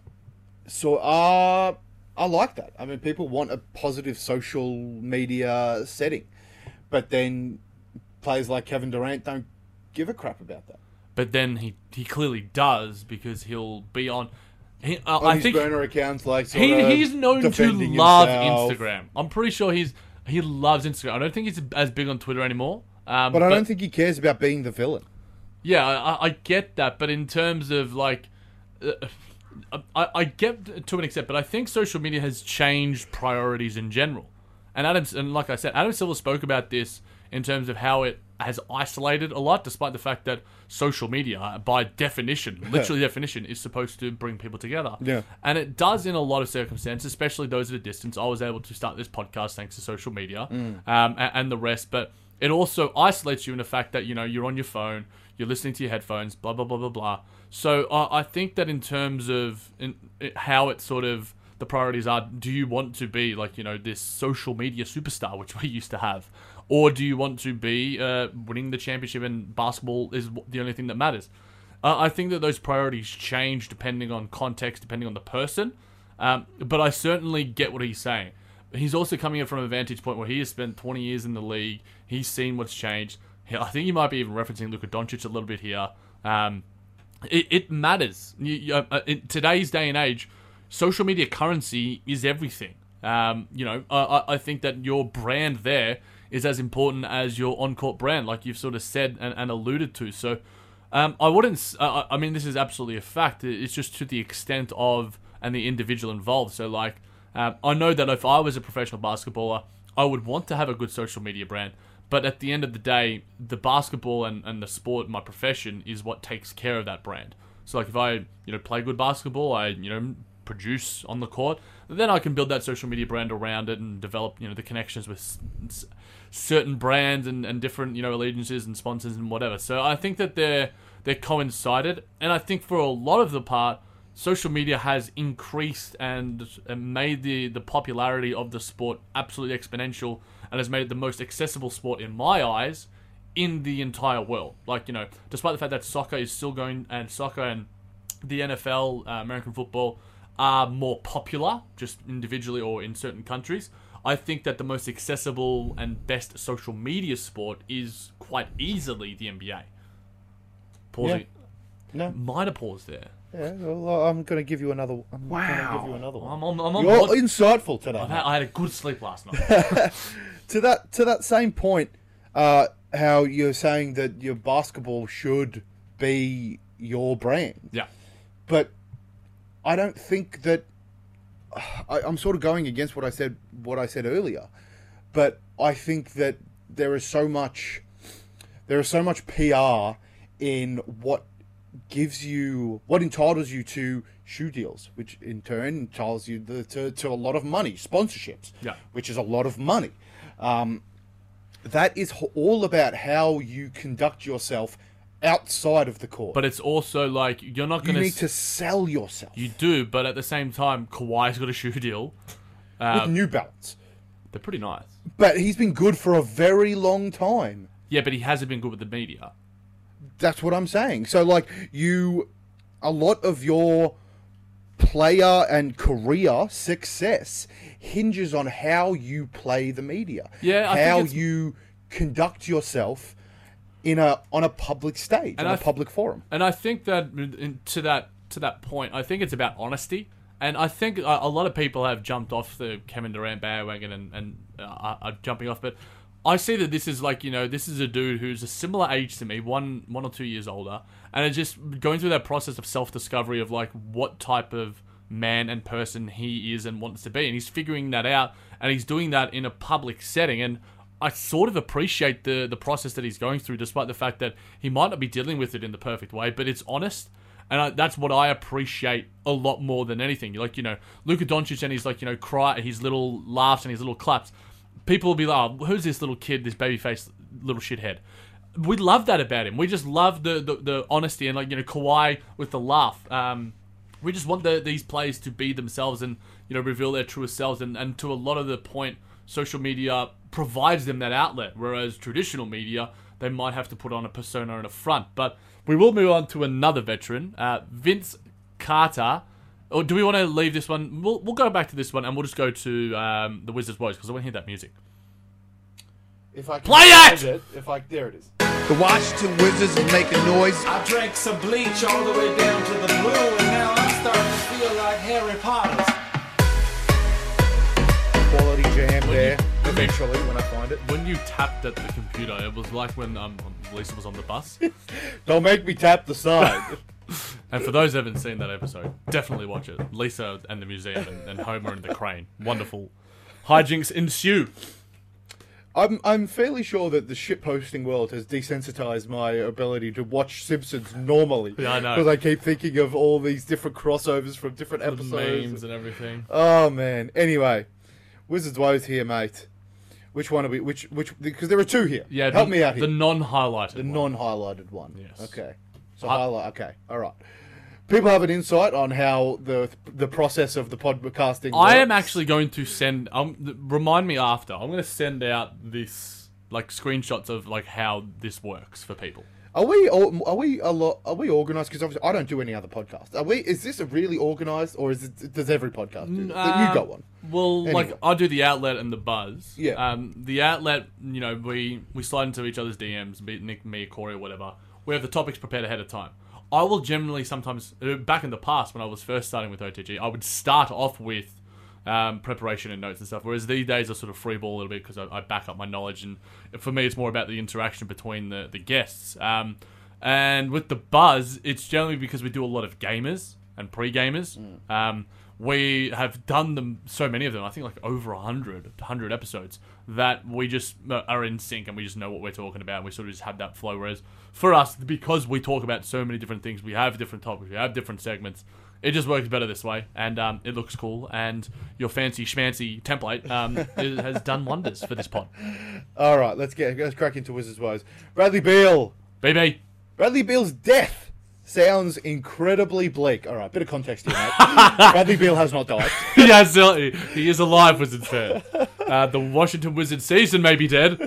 like that. I mean, people want a positive social media setting, but then players like Kevin Durant don't give a crap about that. But then he clearly does, because he'll be on. On I his think burner accounts, like he's known to defending love himself. Instagram. I'm pretty sure he loves Instagram. I don't think he's as big on Twitter anymore. But I don't think he cares about being the villain. Yeah, I get that, but in terms of like, I get to an extent, but I think social media has changed priorities in general. And like I said, Adam Silver spoke about this in terms of how it has isolated a lot, despite the fact that social media, by definition, literally definition, is supposed to bring people together. Yeah. And it does in a lot of circumstances, especially those at a distance. I was able to start this podcast thanks to social media, and the rest. But it also isolates you in the fact that, you're on your phone, you're listening to your headphones, blah, blah, blah, blah, blah. So I think that in terms of how it sort of, the priorities are, do you want to be like, this social media superstar, which we used to have? Or do you want to be winning the championship, and basketball is the only thing that matters? I think that those priorities change depending on context, depending on the person. But I certainly get what he's saying. He's also coming in from a vantage point where he has spent 20 years in the league. He's seen what's changed. I think he might be even referencing Luka Doncic a little bit here. It matters. In today's day and age, social media currency is everything. I think that your brand there is as important as your on-court brand, like you've sort of said and alluded to. So I wouldn't... I mean, this is absolutely a fact. It's just to the extent of and the individual involved. So, like, I know that if I was a professional basketballer, I would want to have a good social media brand. But at the end of the day, the basketball and the sport, my profession, is what takes care of that brand. So, like, if I, play good basketball, I, produce on the court, then I can build that social media brand around it and develop, the connections with certain brands and different, allegiances and sponsors and whatever. So I think that they're coincided, and I think for a lot of the part, social media has increased and made the popularity of the sport absolutely exponential, and has made it the most accessible sport in my eyes in the entire world. Like, despite the fact that soccer is still going, and soccer and the NFL, American football, are more popular, just individually or in certain countries, I think that the most accessible and best social media sport is quite easily the NBA. Pausing. Yeah. No. Minor pause there. Yeah, well, I'm going to give you another. Wow. Give you another one. I'm on You're board. insightful today. I had a good sleep last night. To that same point, how you're saying that your basketball should be your brand. Yeah. But I don't think that I'm sort of going against what I said earlier. But I think that there is so much PR in what entitles you to shoe deals, which in turn entitles you to a lot of money, sponsorships, which is a lot of money. That is all about how you conduct yourself outside of the court. But it's also like, you're not going to... You need to sell yourself. You do, but at the same time, Kawhi's got a shoe deal. With New Balance. They're pretty nice. But he's been good for a very long time. Yeah, but he hasn't been good with the media. That's what I'm saying. So, like, a lot of your player and career success hinges on how you play the media. Yeah, how you conduct yourself on a public stage, on a public forum. And I think that to that point, I think it's about honesty. And I think a lot of people have jumped off the Kevin Durant bandwagon and are jumping off. But I see that this is like, this is a dude who's a similar age to me, one or 2 years older, and is just going through that process of self-discovery of like what type of man and person he is and wants to be. And he's figuring that out, and he's doing that in a public setting. And I sort of appreciate the process that he's going through, despite the fact that he might not be dealing with it in the perfect way, but it's honest. And that's what I appreciate a lot more than anything. Like, Luka Doncic and his, like, his little laughs and his little claps. people will be like, oh, who's this little kid, this baby-faced little shithead? We love that about him. We just love the honesty and, like, you know, Kawhi with the laugh. We just want these players to be themselves and, you know, reveal their truest selves. And to a lot of the point, social media provides them that outlet, whereas traditional media, they might have to put on a persona and a front. But we will move on to another veteran, Vince Carter. Or do we want to leave this one? We'll go back to this one and we'll just go to the Wizards Woes because I want to hear that music. If I can Play it! There it is. The Washington Wizards are making noise. I drank some bleach all the way down to the blue, and now I'm starting to feel like Harry Potter. Quality jam there. Eventually, when I find it. When you tapped at the computer, it was like when Lisa was on the bus. Don't make me tap the side. And for those who haven't seen that episode, definitely watch it. Lisa and the museum and Homer and the crane. Wonderful hijinks ensue. I'm fairly sure that the shitposting world has desensitized my ability to watch Simpsons normally. Yeah, I know. Because I keep thinking of all these different crossovers from different episodes. Memes and everything. Oh, man. Anyway, Wizards Woes here, mate. Which one are we... Which? Because there are two here. Yeah, Help me out here. The non-highlighted The one. non-highlighted one. Yes. Okay. So highlight... Okay. All right. People have an insight on how the process of the podcasting works. I am actually going to send... remind me after. I'm going to send out this, like, screenshots of, like, how this works for people. Are we organised? Because obviously I don't do any other podcasts. Is this a really organised, or does every podcast do this? That you go on? Well, Anyway. like, I do the Outlet and the Buzz. Yeah. The Outlet, you know, we slide into each other's DMs, be it Nick, me, Corey, or whatever. We have the topics prepared ahead of time. I will generally sometimes, back in the past when I was first starting with OTG, I would start off with preparation and notes and stuff, whereas these days I sort of freeball a little bit because I back up my knowledge, and for me it's more about the interaction between the guests. And with the Buzz, it's generally because we do a lot of gamers and pre-gamers. We have done them, so many of them, I think like over 100 episodes, that we just are in sync and we just know what we're talking about, and we sort of just have that flow. Whereas for us, because we talk about so many different things, we have different topics, we have different segments, it just works better this way, and it looks cool, and your fancy schmancy template has done wonders for this pod. All right, let's crack into Wizards Woes. Bradley Beal. BB. Bradley Beal's death sounds incredibly bleak. All right, bit of context here, mate. Bradley Beal has not died. He is alive, Wizards fan. The Washington Wizards season may be dead.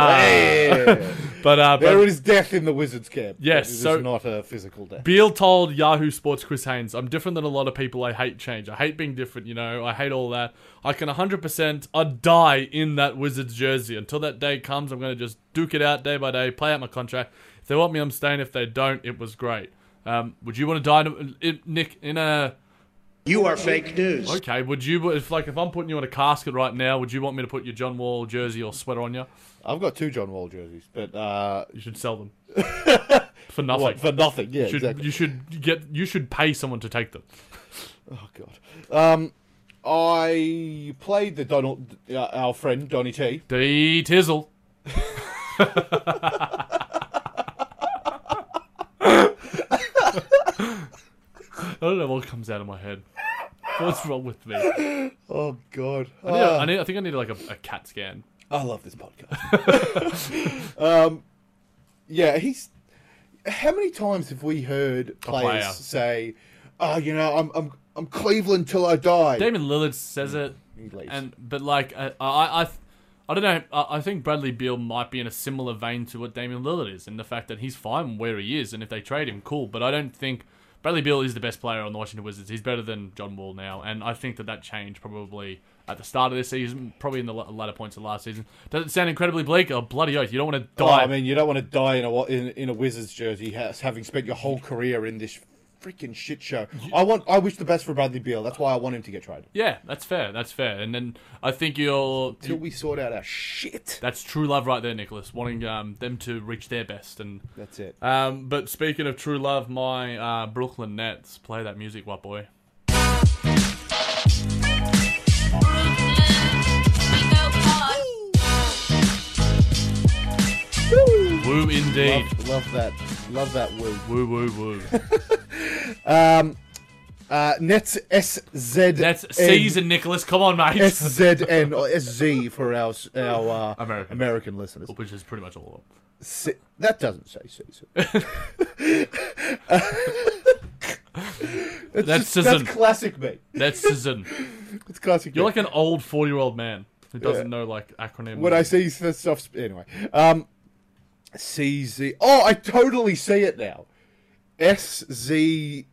But there is death in the Wizards camp. Yes, it so is not a physical death. Beal told Yahoo Sports Chris Haynes, "I'm different than a lot of people. I hate change. I hate being different. You know, I hate all that. I can 100%. I'd die in that Wizards jersey. Until that day comes, I'm going to just duke it out day by day, play out my contract. If they want me, I'm staying. If they don't, it was great." Would you want to die, Nick, in a... You are fake news. Okay, would you, if I'm putting you in a casket right now, would you want me to put your John Wall jersey or sweater on you? I've got 2 John Wall jerseys, but... You should sell them. For nothing. What, for nothing, yeah, exactly. You should pay someone to take them. Oh, God. I played our friend, Donny T. D. Tizzle. I don't know what comes out of my head. What's wrong with me? Oh, God. I think I need like a CAT scan. I love this podcast. Yeah, how many times have we heard players say, "Oh, you know, I'm Cleveland till I die." Damian Lillard says it, but like I don't know. I think Bradley Beal might be in a similar vein to what Damian Lillard is, in the fact that he's fine where he is, and if they trade him, cool. But I don't think Bradley Beal is the best player on the Washington Wizards. He's better than John Wall now, and I think that changed probably at the start of this season, probably in the latter points of last season. Does it sound incredibly bleak? Oh, bloody oath! You don't want to die. Oh, I mean, you don't want to die in a Wizards jersey, having spent your whole career in this freaking shit show. I wish the best for Bradley Beal. That's why I want him to get traded. Yeah, that's fair. And then I think until we sort out our shit. That's true love right there, Nicholas. Wanting them to reach their best, and that's it. But speaking of true love, my Brooklyn Nets, play that music, what boy? Woo indeed. Love that woo. Woo woo woo. Nets SZ. That's season, Nicholas. Come on, mate. SZN or SZ for our American listeners. Which is pretty much all of them. That doesn't say season. That's classic me. That's season. It's classic. You're me. like an old 40-year-old man who doesn't know like acronyms. When I see this stuff, anyway. CZ. Oh, I totally see it now. SZ.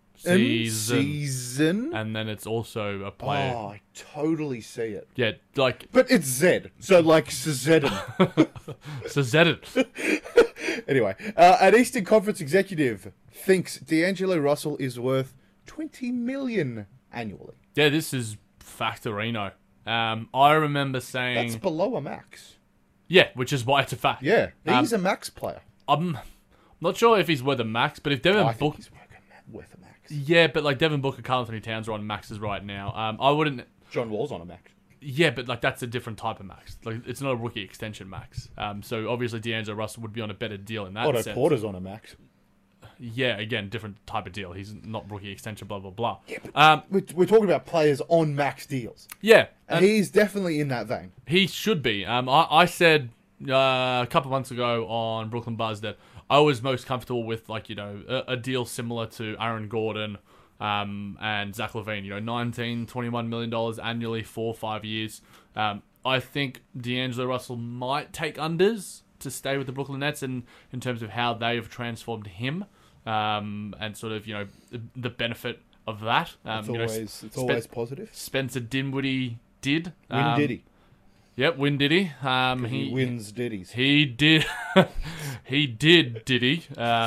Season. And then it's also a player. Oh, I totally see it. Yeah, like. But it's Z. So like Szedin. Szedin. Anyway, an Eastern Conference executive thinks D'Angelo Russell is worth $20 million annually. Yeah, this is Factorino. I remember saying that's below a max. Yeah, which is why it's a fact. Yeah, he's a max player. I'm not sure if he's worth a max, but if Devin Booker, he's worth a max. Yeah, but like Devin Booker, Karl Anthony Towns are on maxes right now. I wouldn't. John Wall's on a max. Yeah, but like that's a different type of max. Like it's not a rookie extension max. So obviously D'Angelo Russell would be on a better deal in that sense. Otto Porter's on a max. Yeah, again, different type of deal. He's not rookie extension, blah, blah, blah. Yeah, but we're talking about players on max deals. Yeah. And he's definitely in that vein. He should be. I said a couple of months ago on Brooklyn Buzz that I was most comfortable with, like, you know, a deal similar to Aaron Gordon and Zach LaVine, you know, $19, $21 million annually for 5 years. I think D'Angelo Russell might take unders to stay with the Brooklyn Nets in terms of how they have transformed him. And sort of, you know, the benefit of that. It's always positive. Spencer Dinwiddie did. Win Diddy. Yep, Win Diddy. He wins Diddies. He did. He did Diddy.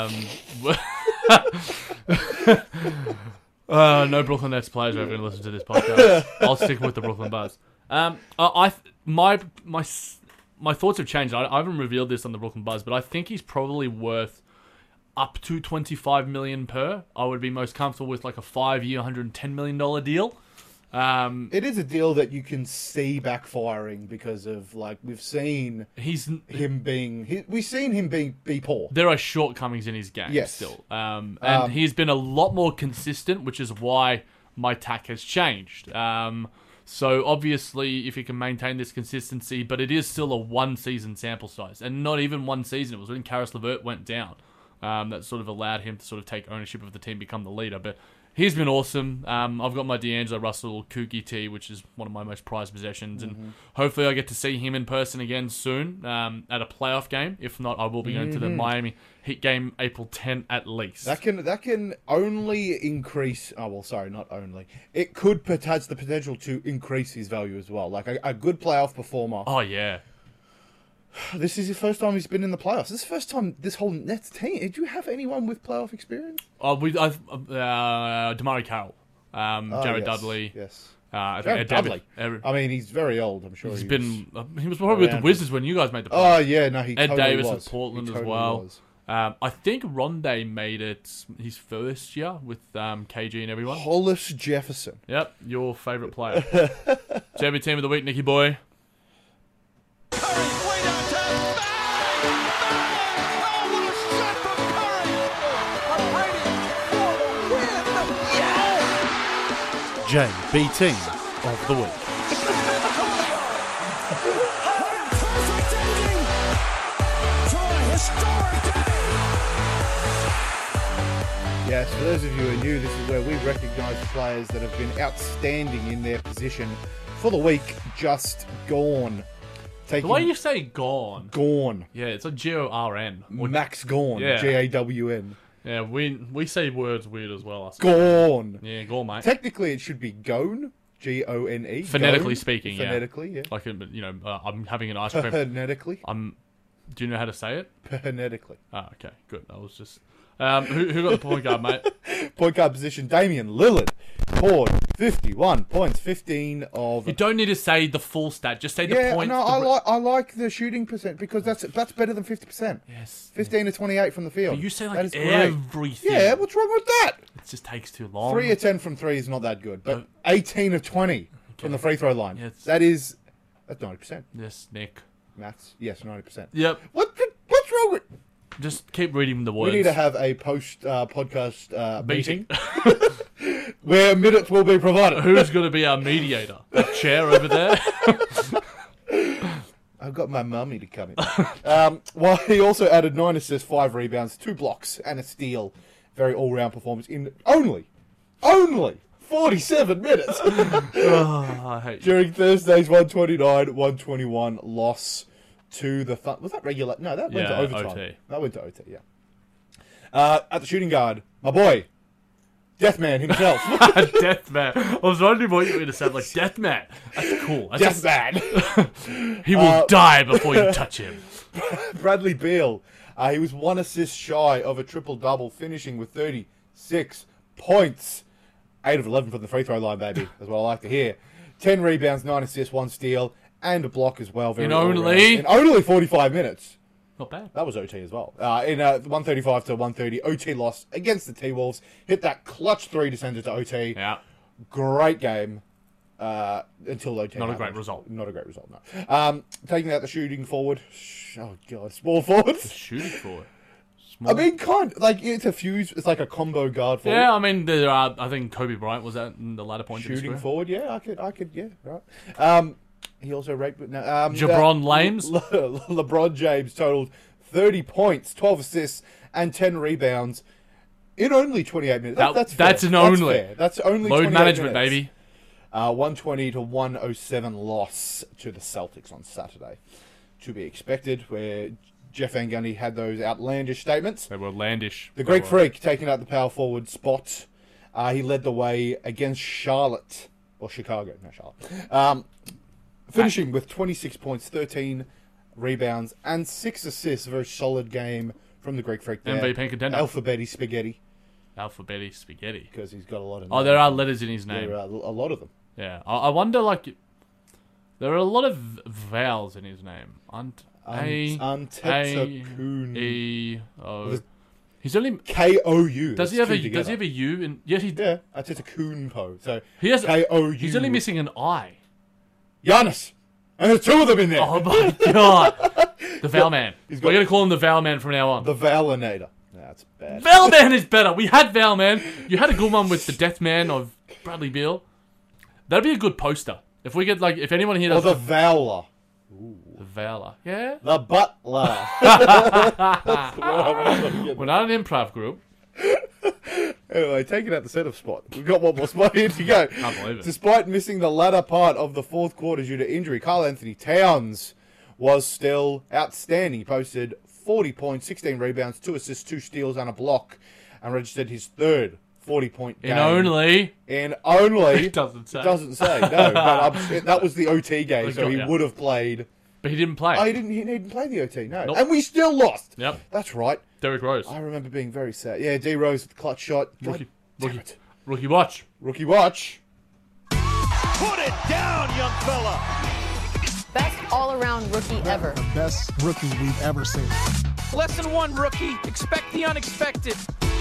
No Brooklyn Nets players are ever going to listen to this podcast. I'll stick with the Brooklyn Buzz. My thoughts have changed. I haven't revealed this on the Brooklyn Buzz, but I think he's probably worth up to $25 million per. I would be most comfortable with like a 5-year, $110 million deal. It is a deal that you can see backfiring because of, like, we've seen him be poor. There are shortcomings in his game still. And he's been a lot more consistent, which is why my tack has changed. So obviously, if you can maintain this consistency, but it is still a one-season sample size, and not even one season. It was when Karis LeVert went down. That sort of allowed him to sort of take ownership of the team, become the leader. But he's been awesome. I've got my D'Angelo Russell Kookie tee, which is one of my most prized possessions. And hopefully I get to see him in person again soon at a playoff game. If not, I will be going to the Miami Heat game April 10 at least. That can only increase... Oh, well, sorry, not only. It has the potential to increase his value as well. Like a good playoff performer. Oh, yeah. This is the first time he's been in the playoffs. This is the first time this whole Nets team... Did you have anyone with playoff experience? DeMar Carroll, Jared Dudley. Yes. Ed Dudley. I mean, he's very old. I'm sure he was probably with the Wizards when you guys made the playoffs. Oh yeah, no, he Ed totally Davis was. with Portland He as well. I think Rondé made it his first year with KG and everyone. Hollis Jefferson. Yep, your favourite player. JB team of the week, Nicky boy. JB team of the week. Yes, for those of you who are new, this is where we recognise players that have been outstanding in their position for the week just gone. The way you say gone. Gone. Yeah, it's like G-O-R-N. Max Gawn. Yeah. G-A-W-N. Yeah, we say words weird as well. Gone. Yeah, gone, mate. Technically, it should be Gone. G-O-N-E. Phonetically speaking, yeah. Phonetically, yeah. Like, you know, I'm having an ice cream. Phonetically. Do you know how to say it? Phonetically. Oh, okay, good. I was just... who got the point guard, mate? Point guard position, Damian Lillard. Scored 51 points, 15 of... You don't need to say the full stat, just say the points. No, I like the shooting percent because that's better than 50%. Yes. 15 to 28 from the field. But you say like everything. Yeah, what's wrong with that? It just takes too long. 3 of 10 from 3 is not that good, but 18 of 20 from the free throw line. Yeah, that's 90%. Yes, Nick. Maths? Yes, 90%. Yep. What's wrong with... Just keep reading the words. We need to have a post-podcast meeting where minutes will be provided. Who's going to be our mediator? That chair over there? I've got my mummy to come in. Well, he also added 9 assists, 5 rebounds, 2 blocks, and a steal. Very all-round performance in only 47 minutes. I hate you. During Thursday's 129-121 loss to the Was that regular? No, that went to overtime. OT. That went to OT, yeah. At the shooting guard, my boy, Deathman himself. Deathman. I was wondering what you were going to say. Like, Deathman. That's cool. Deathman. He will die before you touch him. Bradley Beal. He was 1 assist shy of a triple-double, finishing with 36 points. 8 of 11 from the free throw line, baby. That's what I like to hear. 10 rebounds, 9 assists, 1 steal, and a block as well. In only 45 minutes. Not bad. That was OT as well. In 135 to 130, OT loss against the T-Wolves. Hit that clutch 3 to send it to OT. Yeah. Great game. Until OT. Not a great result. Not a great result, no. Taking out the shooting forward. Oh, God. Small forward. Shooting forward. I mean, it's a fuse. It's like a combo guard forward. Yeah, I mean, there are. I think Kobe Bryant was that in the latter point. Shooting forward, yeah, I could, yeah, right. He also raped. LeBron Lames. LeBron James totaled 30 points, 12 assists, and 10 rebounds in only 28 minutes. That's only. That's only load management, minutes. baby. 120 to 107 loss to the Celtics on Saturday. To be expected, where Jeff Van Gundy had those outlandish statements. They were outlandish. The Greek Freak taking out the power forward spot. He led the way against Charlotte. Or Chicago, not Charlotte. Finishing with 26 points, 13 rebounds, and 6 assists. A very solid game from the Greek Freak there. MVP contender. Alphabeti Spaghetti. Because he's got a lot of names. Oh, there are letters in his name. There are a lot of them. Yeah. I wonder, there are a lot of vowels in his name. Antetokounmpo. E-O. He's only K-O-U. Does he have a U in? Yeah, Antetokounmpo. So he has K-O-U. He's only missing an I. Giannis. And there's 2 of them in there. Oh my God. The Vowel Man. We're going to call him the Vowel Man from now on. The Vowelinator. That's bad. Vowel Man is better. We had Vowel Man. You had a good one with the Death Man of Bradley Beal. That'd be a good poster. If we get if anyone here does. Or the Vowler. The Vowler. Yeah. The Butler. We're not an improv group. Anyway, taking out the setup spot. We've got one more spot here to go. Can't believe it. Despite missing the latter part of the fourth quarter due to injury, Karl Anthony Towns was still outstanding. He posted 40 points, 16 rebounds, 2 assists, 2 steals, and a block, and registered his third 40-point game. In only. It doesn't say. It doesn't say, no. But that was the OT game, so he would have played. But he didn't play. Oh, he didn't play the OT, no. Nope. And we still lost. Yep. That's right. Derrick Rose. I remember being very sad. Yeah, D Rose with the clutch shot. Rookie watch. Rookie watch. Put it down, young fella. Best all-around rookie ever. The best rookie we've ever seen. Lesson 1, rookie. Expect the unexpected.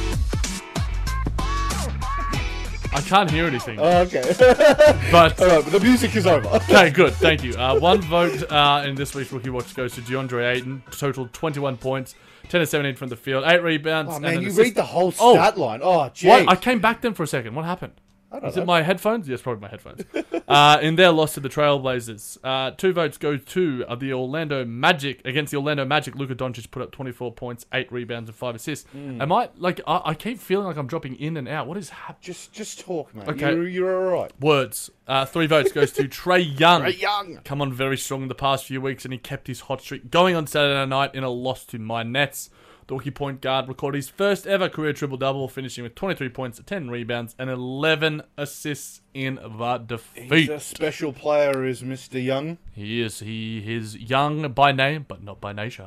I can't hear anything. Oh, okay. But the music is over. Okay, good. Thank you. One vote in this week's Rookie Watch goes to DeAndre Ayton. Total 21 points, 10 of 17 from the field, 8 rebounds. Oh, man, and you read the whole stat line. Oh, gee. What? I came back then for a second. What happened? Is it my headphones? Yes, probably my headphones. In their loss to the Trailblazers. 2 votes go to the Orlando Magic. Against the Orlando Magic, Luka Doncic put up 24 points, 8 rebounds, and 5 assists. I keep feeling like I'm dropping in and out. What is happening? Just talk, man. Okay. You're all right. Words. 3 votes goes to Trae Young. Trae Young. Come on very strong in the past few weeks, and he kept his hot streak going on Saturday night in a loss to my Nets. The rookie point guard recorded his first ever career triple-double, finishing with 23 points, 10 rebounds, and 11 assists in the defeat. He's a special player, is Mr. Young. He is. He is young by name, but not by nature.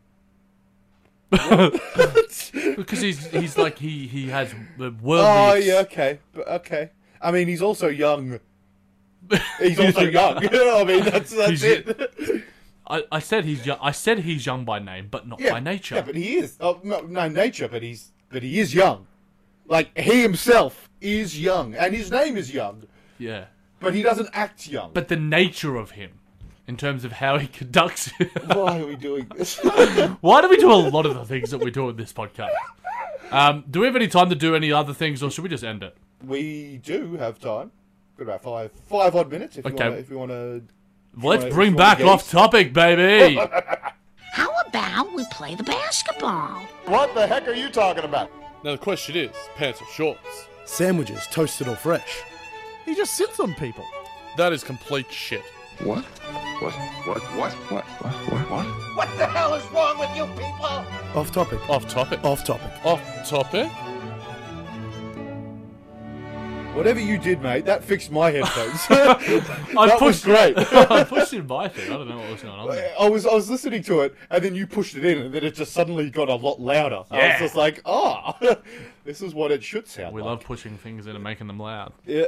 Because he's like, he has worldly... Oh, yeah, okay. I mean, he's also young. He's also young. You know what I mean? That's it. I said he's young. I said he's young by name, but not by nature. Yeah, but he is. Oh, no, nature, but he is young. Like, he himself is young, and his name is young. Yeah. But he doesn't act young. But the nature of him, in terms of how he conducts it. Why are we doing this? Why do we do a lot of the things that we do in this podcast? Do we have any time to do any other things, or should we just end it? we do have time. Got about five odd minutes if you want to. Let's bring back off topic, baby. How about we play the basketball? What the heck are you talking about? Now the question is, pants or shorts? Sandwiches, toasted or fresh. He just sits on people. That is complete shit. What? What the hell is wrong with you people? Off topic. Off topic. Off topic. Off topic? Whatever you did, mate, that fixed my headphones. That was great. I pushed in my thing. I don't know what was going on there. I was listening to it, and then you pushed it in, and then it just suddenly got a lot louder. Yeah. I was just like, this is what it should sound We like. love pushing things in and making them loud. Yeah.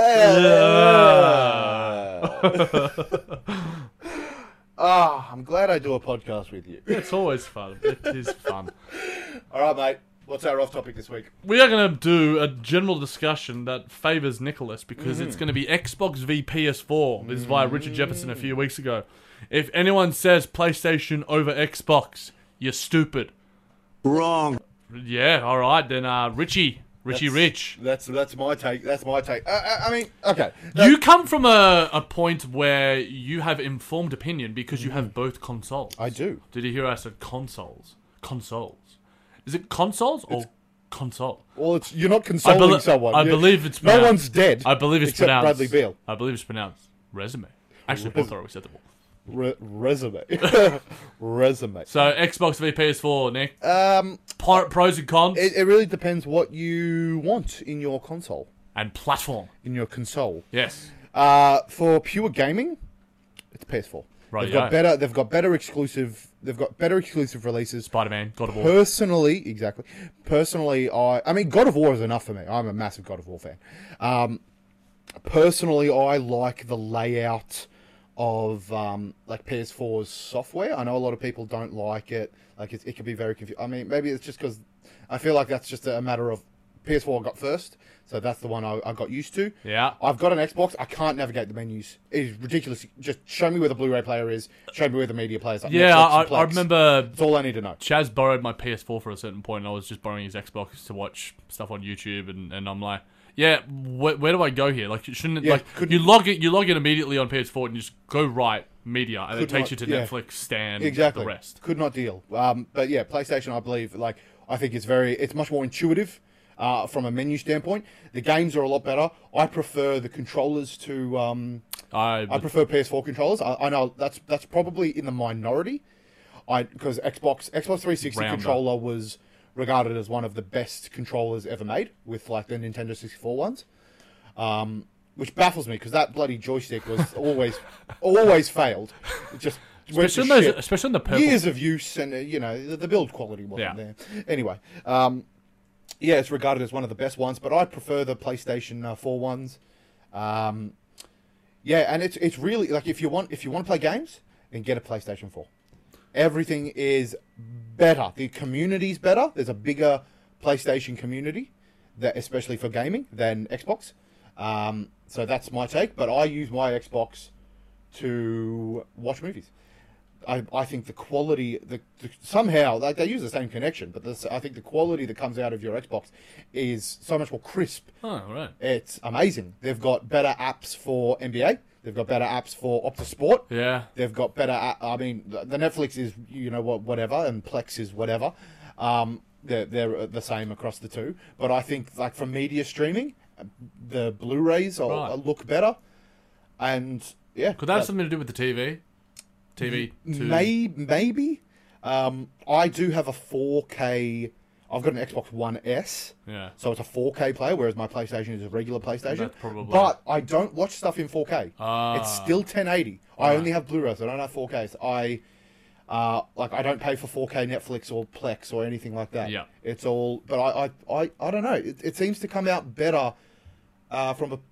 I'm glad I do a podcast with you. It's always fun. It is fun. All right, mate. What's our off topic this week? We are going to do a general discussion that favours Nicholas because it's going to be Xbox v PS4. This is via Richard Jefferson a few weeks ago. If anyone says PlayStation over Xbox, you're stupid. Wrong. Yeah, all right. Then Richie Rich. That's my take. That's my take. I mean, okay. You come from a point where you have informed opinion because you have both consoles. I do. Did you hear I said consoles? Consoles. Is it consoles or console? Well, you're not consoling someone. I believe it's pronounced. No one's dead. I believe it's except pronounced. Bradley Beal. I believe it's pronounced resume. Actually, both are acceptable. Resume. Resume. So Xbox v PS4, Nick. Pros and cons. It really depends what you want in your console and platform. In your console, yes. For pure gaming, it's PS4. Right. They've got better exclusive releases. Spider-Man, God of War. Personally, I mean, God of War is enough for me. I'm a massive God of War fan. Personally, I like the layout of like PS4's software. I know a lot of people don't like it. Like it can be very confusing. I mean, maybe it's just because I feel like that's just a matter of PS4 I got first, so that's the one I got used to. Yeah. I've got an Xbox. I can't navigate the menus. It is ridiculous. Just show me where the Blu-ray player is. Show me where the media player is. Like I remember. That's all I need to know. Chaz borrowed my PS4 for a certain point, and I was just borrowing his Xbox to watch stuff on YouTube, and I'm like, yeah, where do I go here? Like, shouldn't it, you log in immediately on PS4 and you just go right media, and it takes you to Netflix, Stan, exactly. The rest. Could not deal. But yeah, PlayStation, I believe, I think it's much more intuitive. From a menu standpoint, the games are a lot better. I prefer the controllers to. I prefer PS4 controllers. I know that's probably in the minority. Because Xbox 360 controller was regarded as one of the best controllers ever made, with like the Nintendo 64 ones, which baffles me because that bloody joystick was always failed. It just especially in the purple. Years of use, and the build quality wasn't there. Anyway. Yeah, it's regarded as one of the best ones, but I prefer the PlayStation 4 ones. Yeah, and it's really like if you want to play games, then get a PlayStation 4. Everything is better. The community's better. There's a bigger PlayStation community, especially for gaming, than Xbox. So that's my take. But I use my Xbox to watch movies. I think the quality, somehow, they use the same connection, but I think the quality that comes out of your Xbox is so much more crisp. Oh, right. It's amazing. They've got better apps for NBA. They've got better apps for Optus Sport. Yeah. They've got better, the Netflix is, whatever, and Plex is whatever. They're the same across the two. But I think, like, for media streaming, the Blu-rays look better. And, yeah. Could that have something to do with the TV? Maybe. I do have a 4K. I've got an Xbox One S. Yeah. So it's a 4K player, whereas my PlayStation is a regular PlayStation. That's probably. But I don't watch stuff in 4K. It's still 1080. I only have Blu-rays. I don't have 4Ks. I don't pay for 4K Netflix or Plex or anything like that. Yeah. It's all. But I don't know. It seems to come out better from a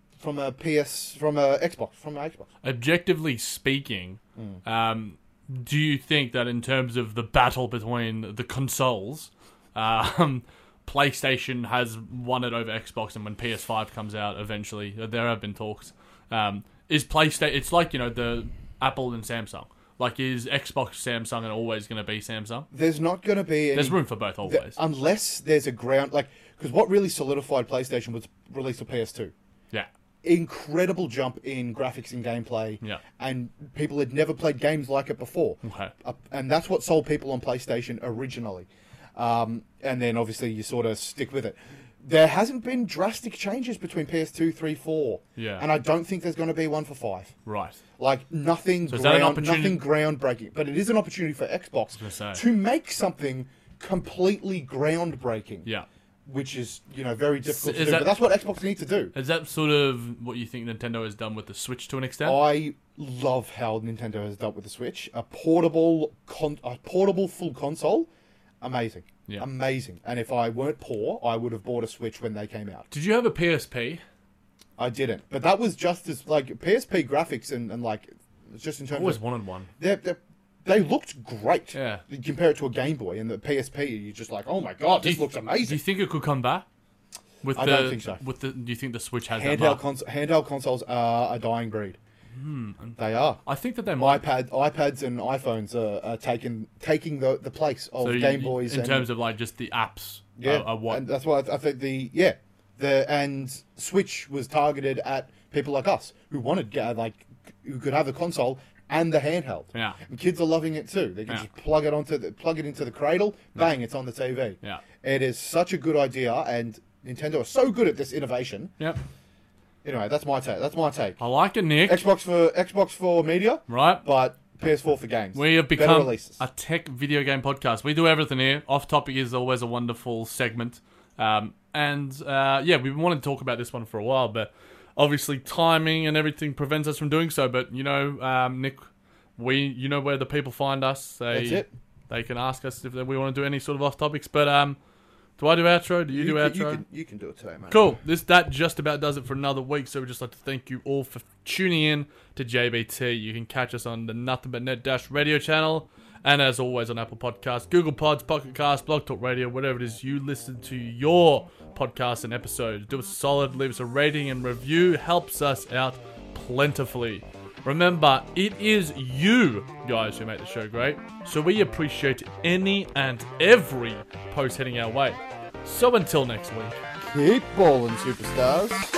Xbox. Objectively speaking, do you think that in terms of the battle between the consoles, PlayStation has won it over Xbox, and when PS5 comes out eventually, there have been talks. Is PlayStation? It's like the Apple and Samsung. Like, is Xbox Samsung and always going to be Samsung? There's not going to be any... There's room for both, always. Unless there's a ground... Like, because what really solidified PlayStation was release of PS2. Yeah. Incredible jump in graphics and gameplay. Yeah. And people had never played games like it before. Okay. And that's what sold people on PlayStation originally. And then, obviously, you sort of stick with it. There hasn't been drastic changes between PS2, 3, 4. Yeah. And I don't think there's going to be one for 5. Right. Like, nothing, So is that an opportunity? nothing groundbreaking. But it is an opportunity for Xbox to make something completely groundbreaking. Yeah. Which is, very difficult to Is do. that- But that's what Xbox need to do. Is that sort of what you think Nintendo has done with the Switch to an extent? I love how Nintendo has dealt with the Switch. A portable full console, amazing. Yeah. Amazing. And if I weren't poor, I would have bought a Switch when they came out. Did you have a PSP? I didn't. But that was just as, like, PSP graphics and like, just in terms I always of... wanted one. They looked great. Yeah. You compare it to a Game Boy, and the PSP, you're just like, oh my god, this looks amazing. Do you think it could come back? I don't think so. Do you think the Switch has that mark? Handheld consoles are a dying breed. They are. I think that they might. iPads and iPhones are taking the place of Game Boys. In terms of, like, just the apps. Yeah, are what? and that's why I think and Switch was targeted at people like us who wanted who could have the console and the handheld. Yeah. And kids are loving it too. They can just plug it into the cradle, bang, it's on the TV. Yeah. It is such a good idea, and Nintendo are so good at this innovation. Yep. Anyway, that's my take. I like it, Nick. Xbox for media, right? But PS4 for games. We have Better become releases. a tech video game podcast. We do everything here. Off Topic is always a wonderful segment. We've been wanting to talk about this one for a while, but obviously timing and everything prevents us from doing so. But, Nick, you know where the people find us. That's it. They can ask us if we want to do any sort of off topics. But do I do outro? Do you do outro? You can do it today, man. Cool. That just about does it for another week. So we'd just like to thank you all for tuning in to JBT. You can catch us on the Nothing But Net Radio channel. And as always on Apple Podcasts, Google Pods, Pocket Cast, Blog Talk Radio, whatever it is you listen to your podcasts and episodes. Do us a solid, leave us a rating and review. Helps us out plentifully. Remember, it is you guys who make the show great. So we appreciate any and every post heading our way. So until next week. Keep ballin', superstars.